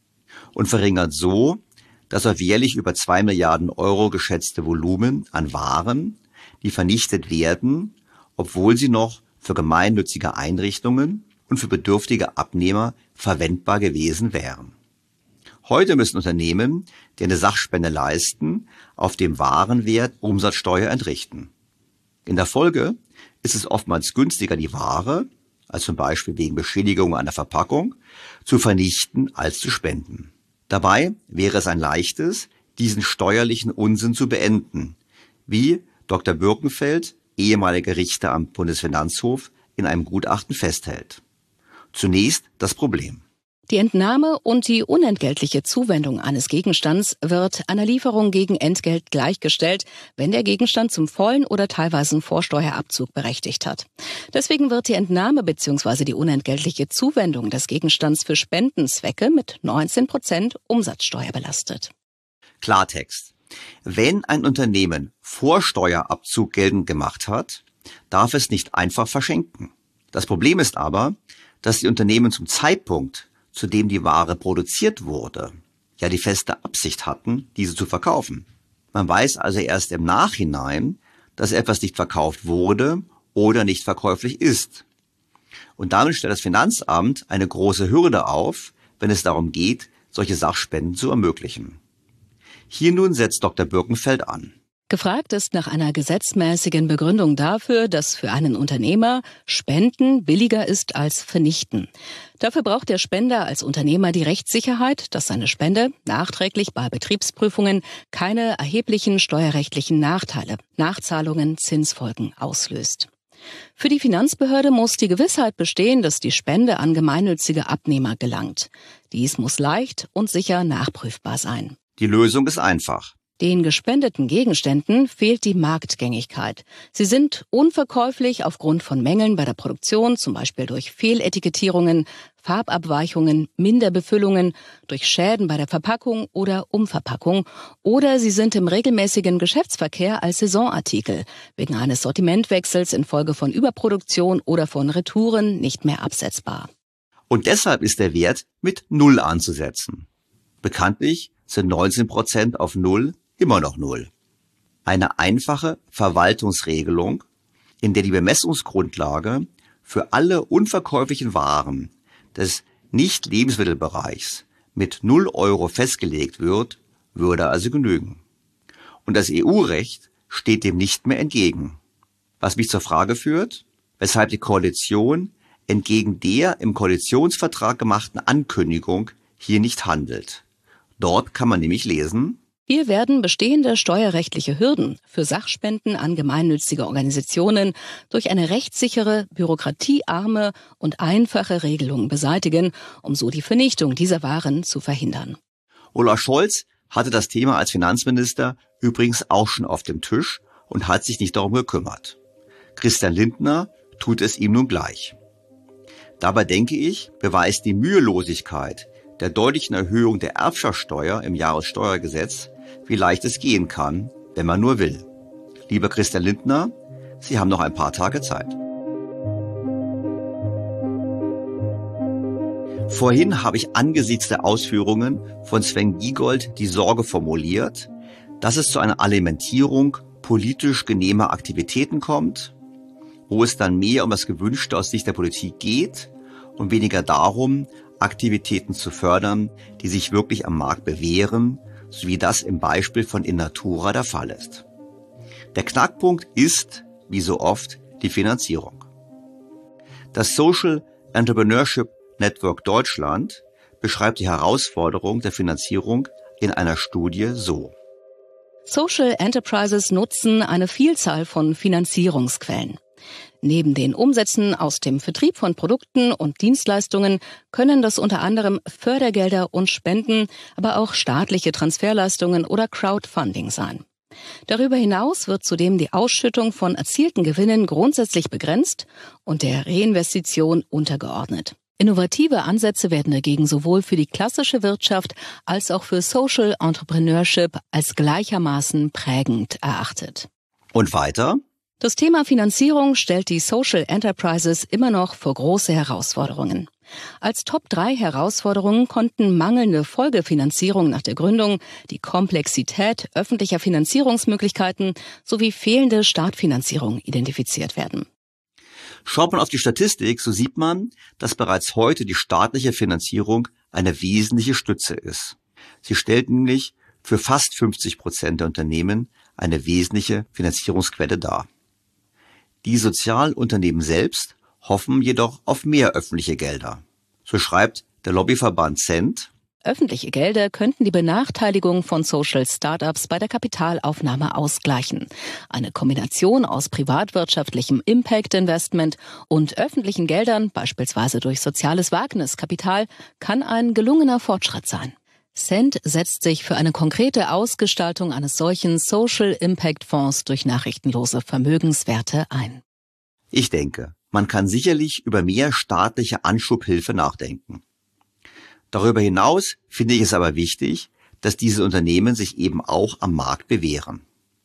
und verringert so das auf jährlich über zwei Milliarden Euro geschätzte Volumen an Waren, die vernichtet werden, obwohl sie noch für gemeinnützige Einrichtungen und für bedürftige Abnehmer verwendbar gewesen wären. Heute müssen Unternehmen, die eine Sachspende leisten, auf dem Warenwert Umsatzsteuer entrichten. In der Folge ist es oftmals günstiger, die Ware, als zum Beispiel wegen Beschädigung an der Verpackung, zu vernichten als zu spenden. Dabei wäre es ein leichtes, diesen steuerlichen Unsinn zu beenden, wie Doktor Birkenfeld, ehemaliger Richter am Bundesfinanzhof, in einem Gutachten festhält. Zunächst das Problem. Die Entnahme und die unentgeltliche Zuwendung eines Gegenstands wird einer Lieferung gegen Entgelt gleichgestellt, wenn der Gegenstand zum vollen oder teilweisen Vorsteuerabzug berechtigt hat. Deswegen wird die Entnahme bzw. die unentgeltliche Zuwendung des Gegenstands für Spendenzwecke mit neunzehn Prozent Umsatzsteuer belastet. Klartext. Wenn ein Unternehmen Vorsteuerabzug geltend gemacht hat, darf es nicht einfach verschenken. Das Problem ist aber, dass die Unternehmen zum Zeitpunkt, zu dem die Ware produziert wurde, ja die feste Absicht hatten, diese zu verkaufen. Man weiß also erst im Nachhinein, dass etwas nicht verkauft wurde oder nicht verkäuflich ist. Und damit stellt das Finanzamt eine große Hürde auf, wenn es darum geht, solche Sachspenden zu ermöglichen. Hier nun setzt Doktor Birkenfeld an. Gefragt ist nach einer gesetzmäßigen Begründung dafür, dass für einen Unternehmer Spenden billiger ist als Vernichten. Dafür braucht der Spender als Unternehmer die Rechtssicherheit, dass seine Spende nachträglich bei Betriebsprüfungen keine erheblichen steuerrechtlichen Nachteile, Nachzahlungen, Zinsfolgen auslöst. Für die Finanzbehörde muss die Gewissheit bestehen, dass die Spende an gemeinnützige Abnehmer gelangt. Dies muss leicht und sicher nachprüfbar sein. Die Lösung ist einfach. Den gespendeten Gegenständen fehlt die Marktgängigkeit. Sie sind unverkäuflich aufgrund von Mängeln bei der Produktion, zum Beispiel durch Fehletikettierungen, Farbabweichungen, Minderbefüllungen, durch Schäden bei der Verpackung oder Umverpackung, oder sie sind im regelmäßigen Geschäftsverkehr als Saisonartikel wegen eines Sortimentwechsels infolge von Überproduktion oder von Retouren nicht mehr absetzbar. Und deshalb ist der Wert mit Null anzusetzen. Bekanntlich sind neunzehn Prozent auf Null immer noch Null. Eine einfache Verwaltungsregelung, in der die Bemessungsgrundlage für alle unverkäuflichen Waren des Nicht-Lebensmittelbereichs mit null Euro festgelegt wird, würde also genügen. Und das E U-Recht steht dem nicht mehr entgegen. Was mich zur Frage führt, weshalb die Koalition entgegen der im Koalitionsvertrag gemachten Ankündigung hier nicht handelt. Dort kann man nämlich lesen: Wir werden bestehende steuerrechtliche Hürden für Sachspenden an gemeinnützige Organisationen durch eine rechtssichere, bürokratiearme und einfache Regelung beseitigen, um so die Vernichtung dieser Waren zu verhindern. Olaf Scholz hatte das Thema als Finanzminister übrigens auch schon auf dem Tisch und hat sich nicht darum gekümmert. Christian Lindner tut es ihm nun gleich. Dabei denke ich, beweist die Mühelosigkeit der deutlichen Erhöhung der Erbschaftssteuer im Jahressteuergesetz, wie leicht es gehen kann, wenn man nur will. Lieber Christian Lindner, Sie haben noch ein paar Tage Zeit. Vorhin habe ich angesichts der Ausführungen von Sven Giegold die Sorge formuliert, dass es zu einer Alimentierung politisch genehmer Aktivitäten kommt, wo es dann mehr um das Gewünschte aus Sicht der Politik geht und weniger darum, Aktivitäten zu fördern, die sich wirklich am Markt bewähren, so wie das im Beispiel von in natura der Fall ist. Der Knackpunkt ist, wie so oft, die Finanzierung. Das Social Entrepreneurship Network Deutschland beschreibt die Herausforderung der Finanzierung in einer Studie so. Social Enterprises nutzen eine Vielzahl von Finanzierungsquellen. Neben den Umsätzen aus dem Vertrieb von Produkten und Dienstleistungen können das unter anderem Fördergelder und Spenden, aber auch staatliche Transferleistungen oder Crowdfunding sein. Darüber hinaus wird zudem die Ausschüttung von erzielten Gewinnen grundsätzlich begrenzt und der Reinvestition untergeordnet. Innovative Ansätze werden dagegen sowohl für die klassische Wirtschaft als auch für Social Entrepreneurship als gleichermaßen prägend erachtet. Und weiter? Das Thema Finanzierung stellt die Social Enterprises immer noch vor große Herausforderungen. Als Top drei Herausforderungen konnten mangelnde Folgefinanzierung nach der Gründung, die Komplexität öffentlicher Finanzierungsmöglichkeiten sowie fehlende Startfinanzierung identifiziert werden. Schaut man auf die Statistik, so sieht man, dass bereits heute die staatliche Finanzierung eine wesentliche Stütze ist. Sie stellt nämlich für fast fünfzig Prozent der Unternehmen eine wesentliche Finanzierungsquelle dar. Die Sozialunternehmen selbst hoffen jedoch auf mehr öffentliche Gelder. So schreibt der Lobbyverband Cent: Öffentliche Gelder könnten die Benachteiligung von Social Startups bei der Kapitalaufnahme ausgleichen. Eine Kombination aus privatwirtschaftlichem Impact Investment und öffentlichen Geldern, beispielsweise durch soziales Wagniskapital, kann ein gelungener Fortschritt sein. Cent setzt sich für eine konkrete Ausgestaltung eines solchen Social Impact Fonds durch nachrichtenlose Vermögenswerte ein. Ich denke, man kann sicherlich über mehr staatliche Anschubhilfe nachdenken. Darüber hinaus finde ich es aber wichtig, dass diese Unternehmen sich eben auch am Markt bewähren.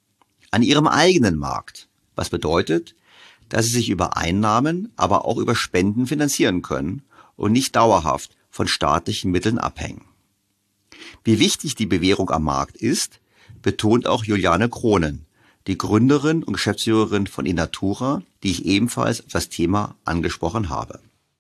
An ihrem eigenen Markt, was bedeutet, dass sie sich über Einnahmen, aber auch über Spenden finanzieren können und nicht dauerhaft von staatlichen Mitteln abhängen. Wie wichtig die Bewährung am Markt ist, betont auch Juliane Kronen, die Gründerin und Geschäftsführerin von in natura, die ich ebenfalls auf das Thema angesprochen habe.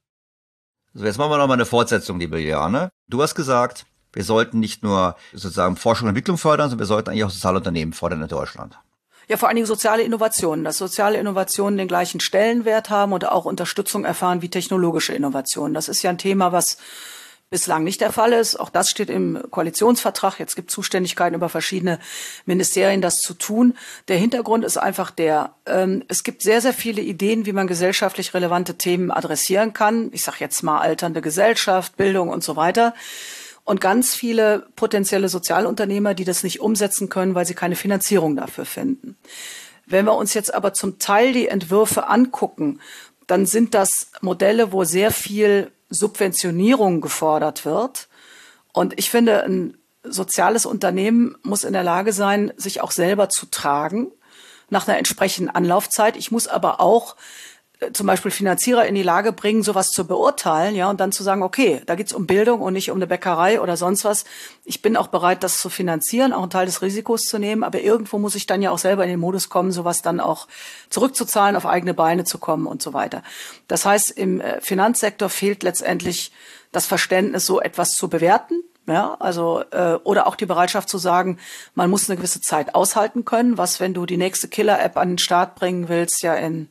So, jetzt machen wir noch mal eine Fortsetzung, liebe Juliane. Du hast gesagt, wir sollten nicht nur sozusagen Forschung und Entwicklung fördern, sondern wir sollten eigentlich auch soziale Unternehmen fördern in Deutschland. Ja, vor allen Dingen soziale Innovationen, dass soziale Innovationen den gleichen Stellenwert haben und auch Unterstützung erfahren wie technologische Innovationen. Das ist ja ein Thema, was bislang nicht der Fall ist. Auch das steht im Koalitionsvertrag. Jetzt gibt es Zuständigkeiten über verschiedene Ministerien, das zu tun. Der Hintergrund ist einfach der, ähm, es gibt sehr, sehr viele Ideen, wie man gesellschaftlich relevante Themen adressieren kann. Ich sage jetzt mal alternde Gesellschaft, Bildung und so weiter. Und ganz viele potenzielle Sozialunternehmer, die das nicht umsetzen können, weil sie keine Finanzierung dafür finden. Wenn wir uns jetzt aber zum Teil die Entwürfe angucken, dann sind das Modelle, wo sehr viel Subventionierung gefordert wird. Und ich finde, ein soziales Unternehmen muss in der Lage sein, sich auch selber zu tragen, nach einer entsprechenden Anlaufzeit. Ich muss aber auch äh, zum Beispiel Finanzierer in die Lage bringen, sowas zu beurteilen, ja, und dann zu sagen, okay, da geht's um Bildung und nicht um eine Bäckerei oder sonst was. Ich bin auch bereit, das zu finanzieren, auch einen Teil des Risikos zu nehmen, aber irgendwo muss ich dann ja auch selber in den Modus kommen, sowas dann auch zurückzuzahlen, auf eigene Beine zu kommen und so weiter. Das heißt, im äh, Finanzsektor fehlt letztendlich das Verständnis, so etwas zu bewerten. Ja, also äh, oder auch die Bereitschaft zu sagen, man muss eine gewisse Zeit aushalten können, was, wenn du die nächste Killer-App an den Start bringen willst, ja in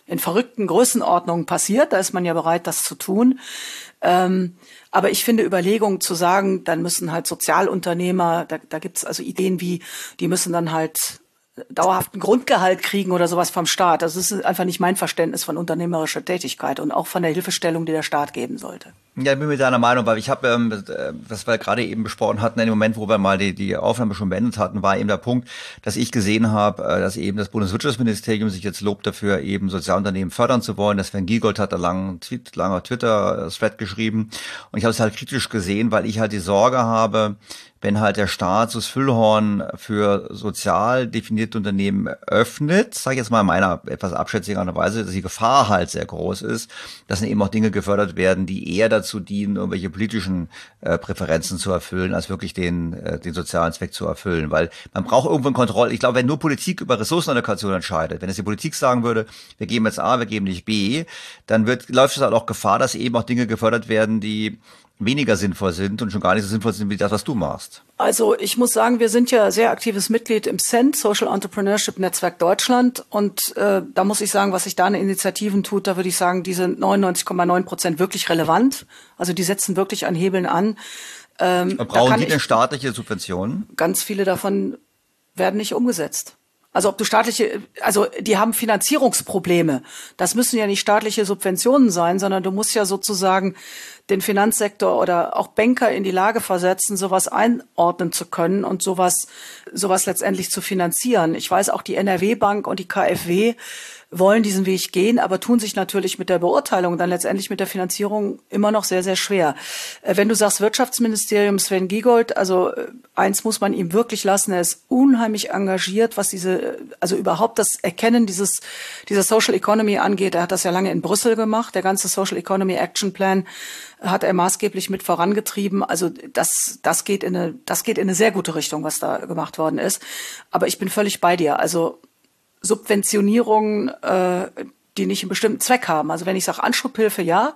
in verrückten Größenordnungen passiert. Da ist man ja bereit, das zu tun. Ähm, aber ich finde Überlegungen zu sagen, dann müssen halt Sozialunternehmer, da, da gibt es also Ideen wie, die müssen dann halt dauerhaften Grundgehalt kriegen oder sowas vom Staat. Das ist einfach nicht mein Verständnis von unternehmerischer Tätigkeit und auch von der Hilfestellung, die der Staat geben sollte. Ja, ich bin mit deiner Meinung, weil ich habe, ähm, was wir gerade eben besprochen hatten, in dem Moment, wo wir mal die, die Aufnahme schon beendet hatten, war eben der Punkt, dass ich gesehen habe, dass eben das Bundeswirtschaftsministerium sich jetzt lobt dafür, eben Sozialunternehmen fördern zu wollen. Das Sven Giegold hat da lang, Tweet, langer Twitter-Thread geschrieben und ich habe es halt kritisch gesehen, weil ich halt die Sorge habe, wenn halt der Staat so das Füllhorn für sozial definierte Unternehmen öffnet, sage ich jetzt mal in meiner etwas abschätzigeren Weise, dass die Gefahr halt sehr groß ist, dass dann eben auch Dinge gefördert werden, die eher dazu dienen, irgendwelche politischen äh, Präferenzen zu erfüllen, als wirklich den äh, den sozialen Zweck zu erfüllen. Weil man braucht irgendwo eine Kontrolle. Ich glaube, wenn nur Politik über Ressourcenallokation entscheidet, wenn es die Politik sagen würde, wir geben jetzt A, wir geben nicht B, dann wird läuft es halt auch Gefahr, dass eben auch Dinge gefördert werden, die weniger sinnvoll sind und schon gar nicht so sinnvoll sind wie das, was du machst. Also ich muss sagen, wir sind ja sehr aktives Mitglied im C E N T, Social Entrepreneurship Netzwerk Deutschland. Und äh, da muss ich sagen, was sich da in Initiativen tut, da würde ich sagen, die sind neunundneunzig Komma neun Prozent wirklich relevant. Also die setzen wirklich an Hebeln an. Ähm, brauchen die denn staatliche Subventionen? Ganz viele davon werden nicht umgesetzt. Also ob du staatliche, also die haben Finanzierungsprobleme. Das müssen ja nicht staatliche Subventionen sein, sondern du musst ja sozusagen den Finanzsektor oder auch Banker in die Lage versetzen, sowas einordnen zu können und sowas, sowas letztendlich zu finanzieren. Ich weiß auch, die N R W-Bank und die K f W wollen diesen Weg gehen, aber tun sich natürlich mit der Beurteilung, dann letztendlich mit der Finanzierung immer noch sehr, sehr schwer. Wenn du sagst Wirtschaftsministerium, Sven Giegold, also eins muss man ihm wirklich lassen, er ist unheimlich engagiert, was diese, also überhaupt das Erkennen dieses, dieser Social Economy angeht. Er hat das ja lange in Brüssel gemacht, der ganze Social Economy Action Plan hat er maßgeblich mit vorangetrieben. Also das, das geht in eine, das geht in eine sehr gute Richtung, was da gemacht worden ist. Aber ich bin völlig bei dir. Also Subventionierungen, äh, die nicht einen bestimmten Zweck haben. Also wenn ich sage Anschubhilfe, ja,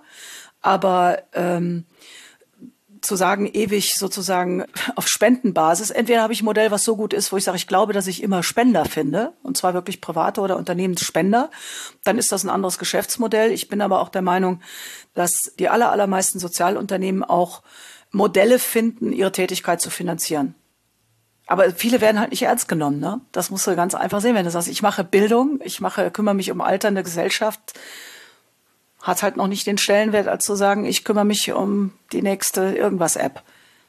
aber ähm, zu sagen, ewig sozusagen auf Spendenbasis, entweder habe ich ein Modell, was so gut ist, wo ich sage, ich glaube, dass ich immer Spender finde, und zwar wirklich private oder Unternehmensspender, dann ist das ein anderes Geschäftsmodell. Ich bin aber auch der Meinung, dass die aller, allermeisten Sozialunternehmen auch Modelle finden, ihre Tätigkeit zu finanzieren. Aber viele werden halt nicht ernst genommen, ne? Das musst du ganz einfach sehen, wenn du sagst, ich mache Bildung, ich mache, kümmere mich um alternde Gesellschaft, hat halt noch nicht den Stellenwert, als zu sagen, ich kümmere mich um die nächste Irgendwas-App.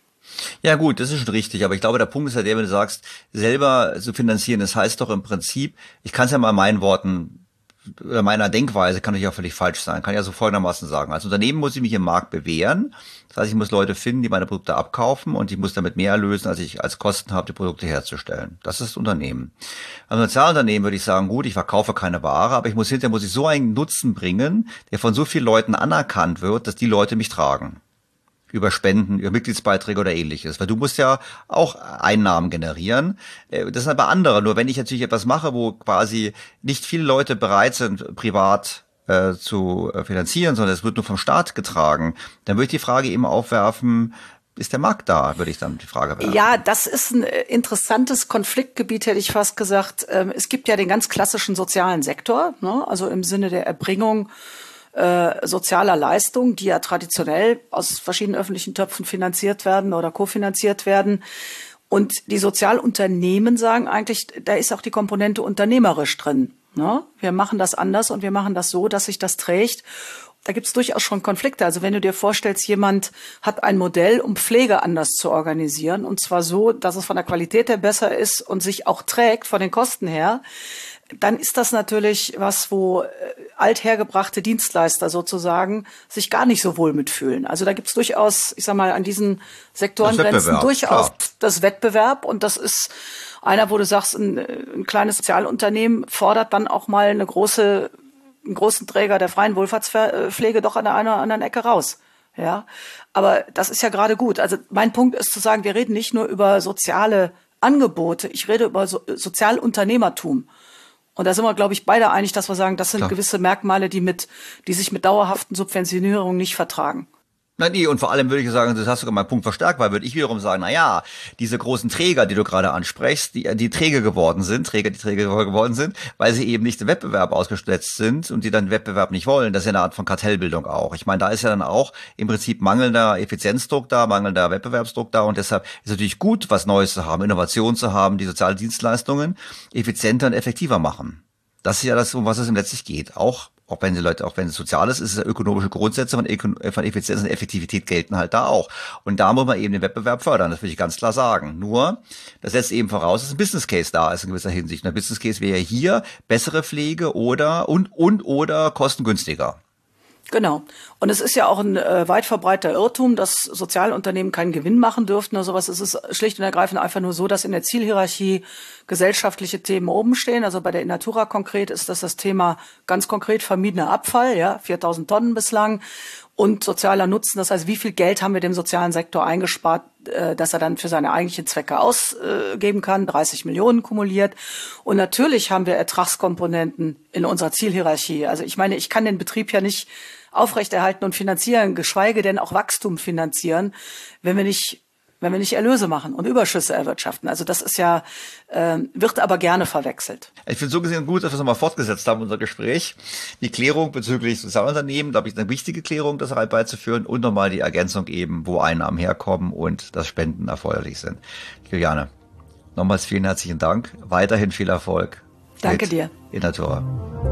Ja gut, das ist schon richtig, aber ich glaube, der Punkt ist ja der, wenn du sagst, selber zu finanzieren, das heißt doch im Prinzip, ich kann es ja mal in meinen Worten, oder meiner Denkweise kann natürlich auch völlig falsch sein, kann ja so folgendermaßen sagen. Als Unternehmen muss ich mich im Markt bewähren. Das heißt, ich muss Leute finden, die meine Produkte abkaufen und ich muss damit mehr erlösen, als ich als Kosten habe, die Produkte herzustellen. Das ist das Unternehmen. Als Sozialunternehmen würde ich sagen, gut, ich verkaufe keine Ware, aber ich muss hinterher muss ich so einen Nutzen bringen, der von so vielen Leuten anerkannt wird, dass die Leute mich tragen. Über Spenden, über Mitgliedsbeiträge oder ähnliches. Weil du musst ja auch Einnahmen generieren. Das sind aber andere. Nur wenn ich natürlich etwas mache, wo quasi nicht viele Leute bereit sind, privat äh, zu finanzieren, sondern es wird nur vom Staat getragen, dann würde ich die Frage eben aufwerfen, ist der Markt da, würde ich dann die Frage werfen. Ja, das ist ein interessantes Konfliktgebiet, hätte ich fast gesagt. Es gibt ja den ganz klassischen sozialen Sektor, ne? Also im Sinne der Erbringung Äh, sozialer Leistungen, die ja traditionell aus verschiedenen öffentlichen Töpfen finanziert werden oder kofinanziert werden. Und die Sozialunternehmen sagen eigentlich, da ist auch die Komponente unternehmerisch drin. Ne? Wir machen das anders und wir machen das so, dass sich das trägt. Da gibt es durchaus schon Konflikte. Also wenn du dir vorstellst, jemand hat ein Modell, um Pflege anders zu organisieren, und zwar so, dass es von der Qualität her besser ist und sich auch trägt von den Kosten her, dann ist das natürlich was, wo althergebrachte Dienstleister sozusagen sich gar nicht so wohl mitfühlen. Also da gibt es durchaus, ich sag mal, an diesen Sektorengrenzen durchaus klar. Das Wettbewerb. Und das ist einer, wo du sagst, ein, ein kleines Sozialunternehmen fordert dann auch mal eine große, einen großen Träger der freien Wohlfahrtspflege doch an der einen oder anderen Ecke raus. Ja, aber das ist ja gerade gut. Also mein Punkt ist zu sagen, wir reden nicht nur über soziale Angebote, ich rede über so, Sozialunternehmertum. Und da sind wir, glaube ich, beide einig, dass wir sagen, das sind Klar. gewisse Merkmale, die mit, die sich mit dauerhaften Subventionierungen nicht vertragen. Na nee, und vor allem würde ich sagen, das hast du sogar meinen Punkt verstärkt, weil würde ich wiederum sagen, na ja, diese großen Träger, die du gerade ansprichst, die, die träge geworden sind, Träger, die träge geworden sind, weil sie eben nicht im Wettbewerb ausgesetzt sind und die dann den Wettbewerb nicht wollen, das ist ja eine Art von Kartellbildung auch. Ich meine, da ist ja dann auch im Prinzip mangelnder Effizienzdruck da, mangelnder Wettbewerbsdruck da und deshalb ist es natürlich gut, was Neues zu haben, Innovation zu haben, die sozialen Dienstleistungen effizienter und effektiver machen. Das ist ja das, um was es im letztlich geht. Auch Auch wenn die Leute, auch wenn es sozial ist, ist es ja ökonomische Grundsätze von, von Effizienz und Effektivität gelten halt da auch. Und da muss man eben den Wettbewerb fördern, das will ich ganz klar sagen. Nur, das setzt eben voraus, dass ein Business Case da ist in gewisser Hinsicht. Und der Business Case wäre ja hier bessere Pflege oder und und oder kostengünstiger. Genau. Und es ist ja auch ein äh, weit verbreiteter Irrtum, dass Sozialunternehmen keinen Gewinn machen dürften oder sowas. Es ist schlicht und ergreifend einfach nur so, dass in der Zielhierarchie gesellschaftliche Themen oben stehen. Also bei der Innatura konkret ist das das Thema ganz konkret vermiedener Abfall, ja, viertausend Tonnen bislang. Und sozialer Nutzen, das heißt, wie viel Geld haben wir dem sozialen Sektor eingespart, äh, dass er dann für seine eigentlichen Zwecke ausgeben kann, dreißig Millionen kumuliert. Und natürlich haben wir Ertragskomponenten in unserer Zielhierarchie. Also ich meine, ich kann den Betrieb ja nicht aufrechterhalten und finanzieren, geschweige denn auch Wachstum finanzieren, wenn wir nicht wenn wir nicht Erlöse machen und Überschüsse erwirtschaften. Also das ist ja, äh, wird aber gerne verwechselt. Ich finde so gesehen gut, dass wir es nochmal fortgesetzt haben, unser Gespräch. Die Klärung bezüglich Sozialunternehmen, glaube ich, eine wichtige Klärung, das beizuführen und nochmal die Ergänzung eben, wo Einnahmen herkommen und dass Spenden erforderlich sind. Juliane, nochmals vielen herzlichen Dank. Weiterhin viel Erfolg. Danke dir. Innatura.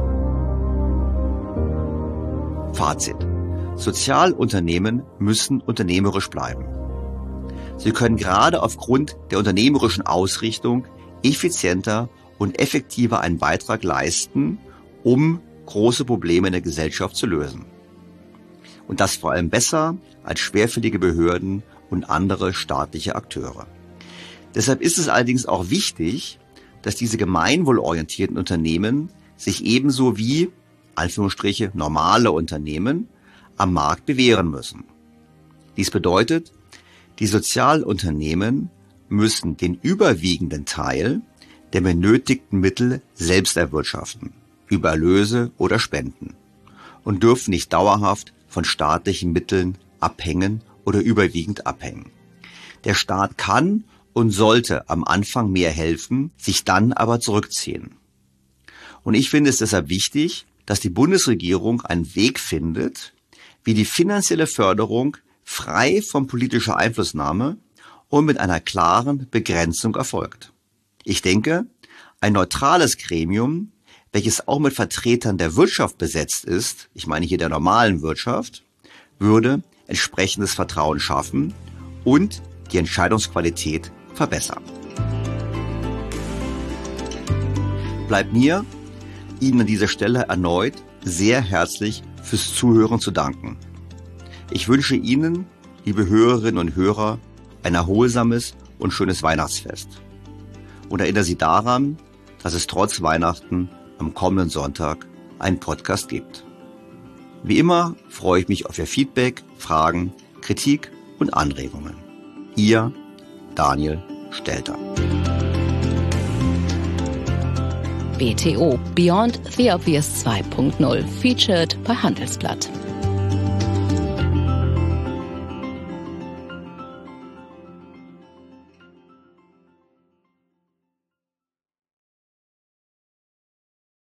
Fazit. Sozialunternehmen müssen unternehmerisch bleiben. Sie können gerade aufgrund der unternehmerischen Ausrichtung effizienter und effektiver einen Beitrag leisten, um große Probleme in der Gesellschaft zu lösen. Und das vor allem besser als schwerfällige Behörden und andere staatliche Akteure. Deshalb ist es allerdings auch wichtig, dass diese gemeinwohlorientierten Unternehmen sich ebenso wie, Anführungsstriche, normale Unternehmen am Markt bewähren müssen. Dies bedeutet, die Sozialunternehmen müssen den überwiegenden Teil der benötigten Mittel selbst erwirtschaften, über Erlöse oder Spenden, und dürfen nicht dauerhaft von staatlichen Mitteln abhängen oder überwiegend abhängen. Der Staat kann und sollte am Anfang mehr helfen, sich dann aber zurückziehen. Und ich finde es deshalb wichtig, dass die Bundesregierung einen Weg findet, wie die finanzielle Förderung frei von politischer Einflussnahme und mit einer klaren Begrenzung erfolgt. Ich denke, ein neutrales Gremium, welches auch mit Vertretern der Wirtschaft besetzt ist, ich meine hier der normalen Wirtschaft, würde entsprechendes Vertrauen schaffen und die Entscheidungsqualität verbessern. Bleibt mir, Ihnen an dieser Stelle erneut sehr herzlich fürs Zuhören zu danken. Ich wünsche Ihnen, liebe Hörerinnen und Hörer, ein erholsames und schönes Weihnachtsfest. Und erinnere Sie daran, dass es trotz Weihnachten am kommenden Sonntag einen Podcast gibt. Wie immer freue ich mich auf Ihr Feedback, Fragen, Kritik und Anregungen. Ihr Daniel Stelter. B T O Beyond the Obvious zwei Punkt null, featured bei Handelsblatt.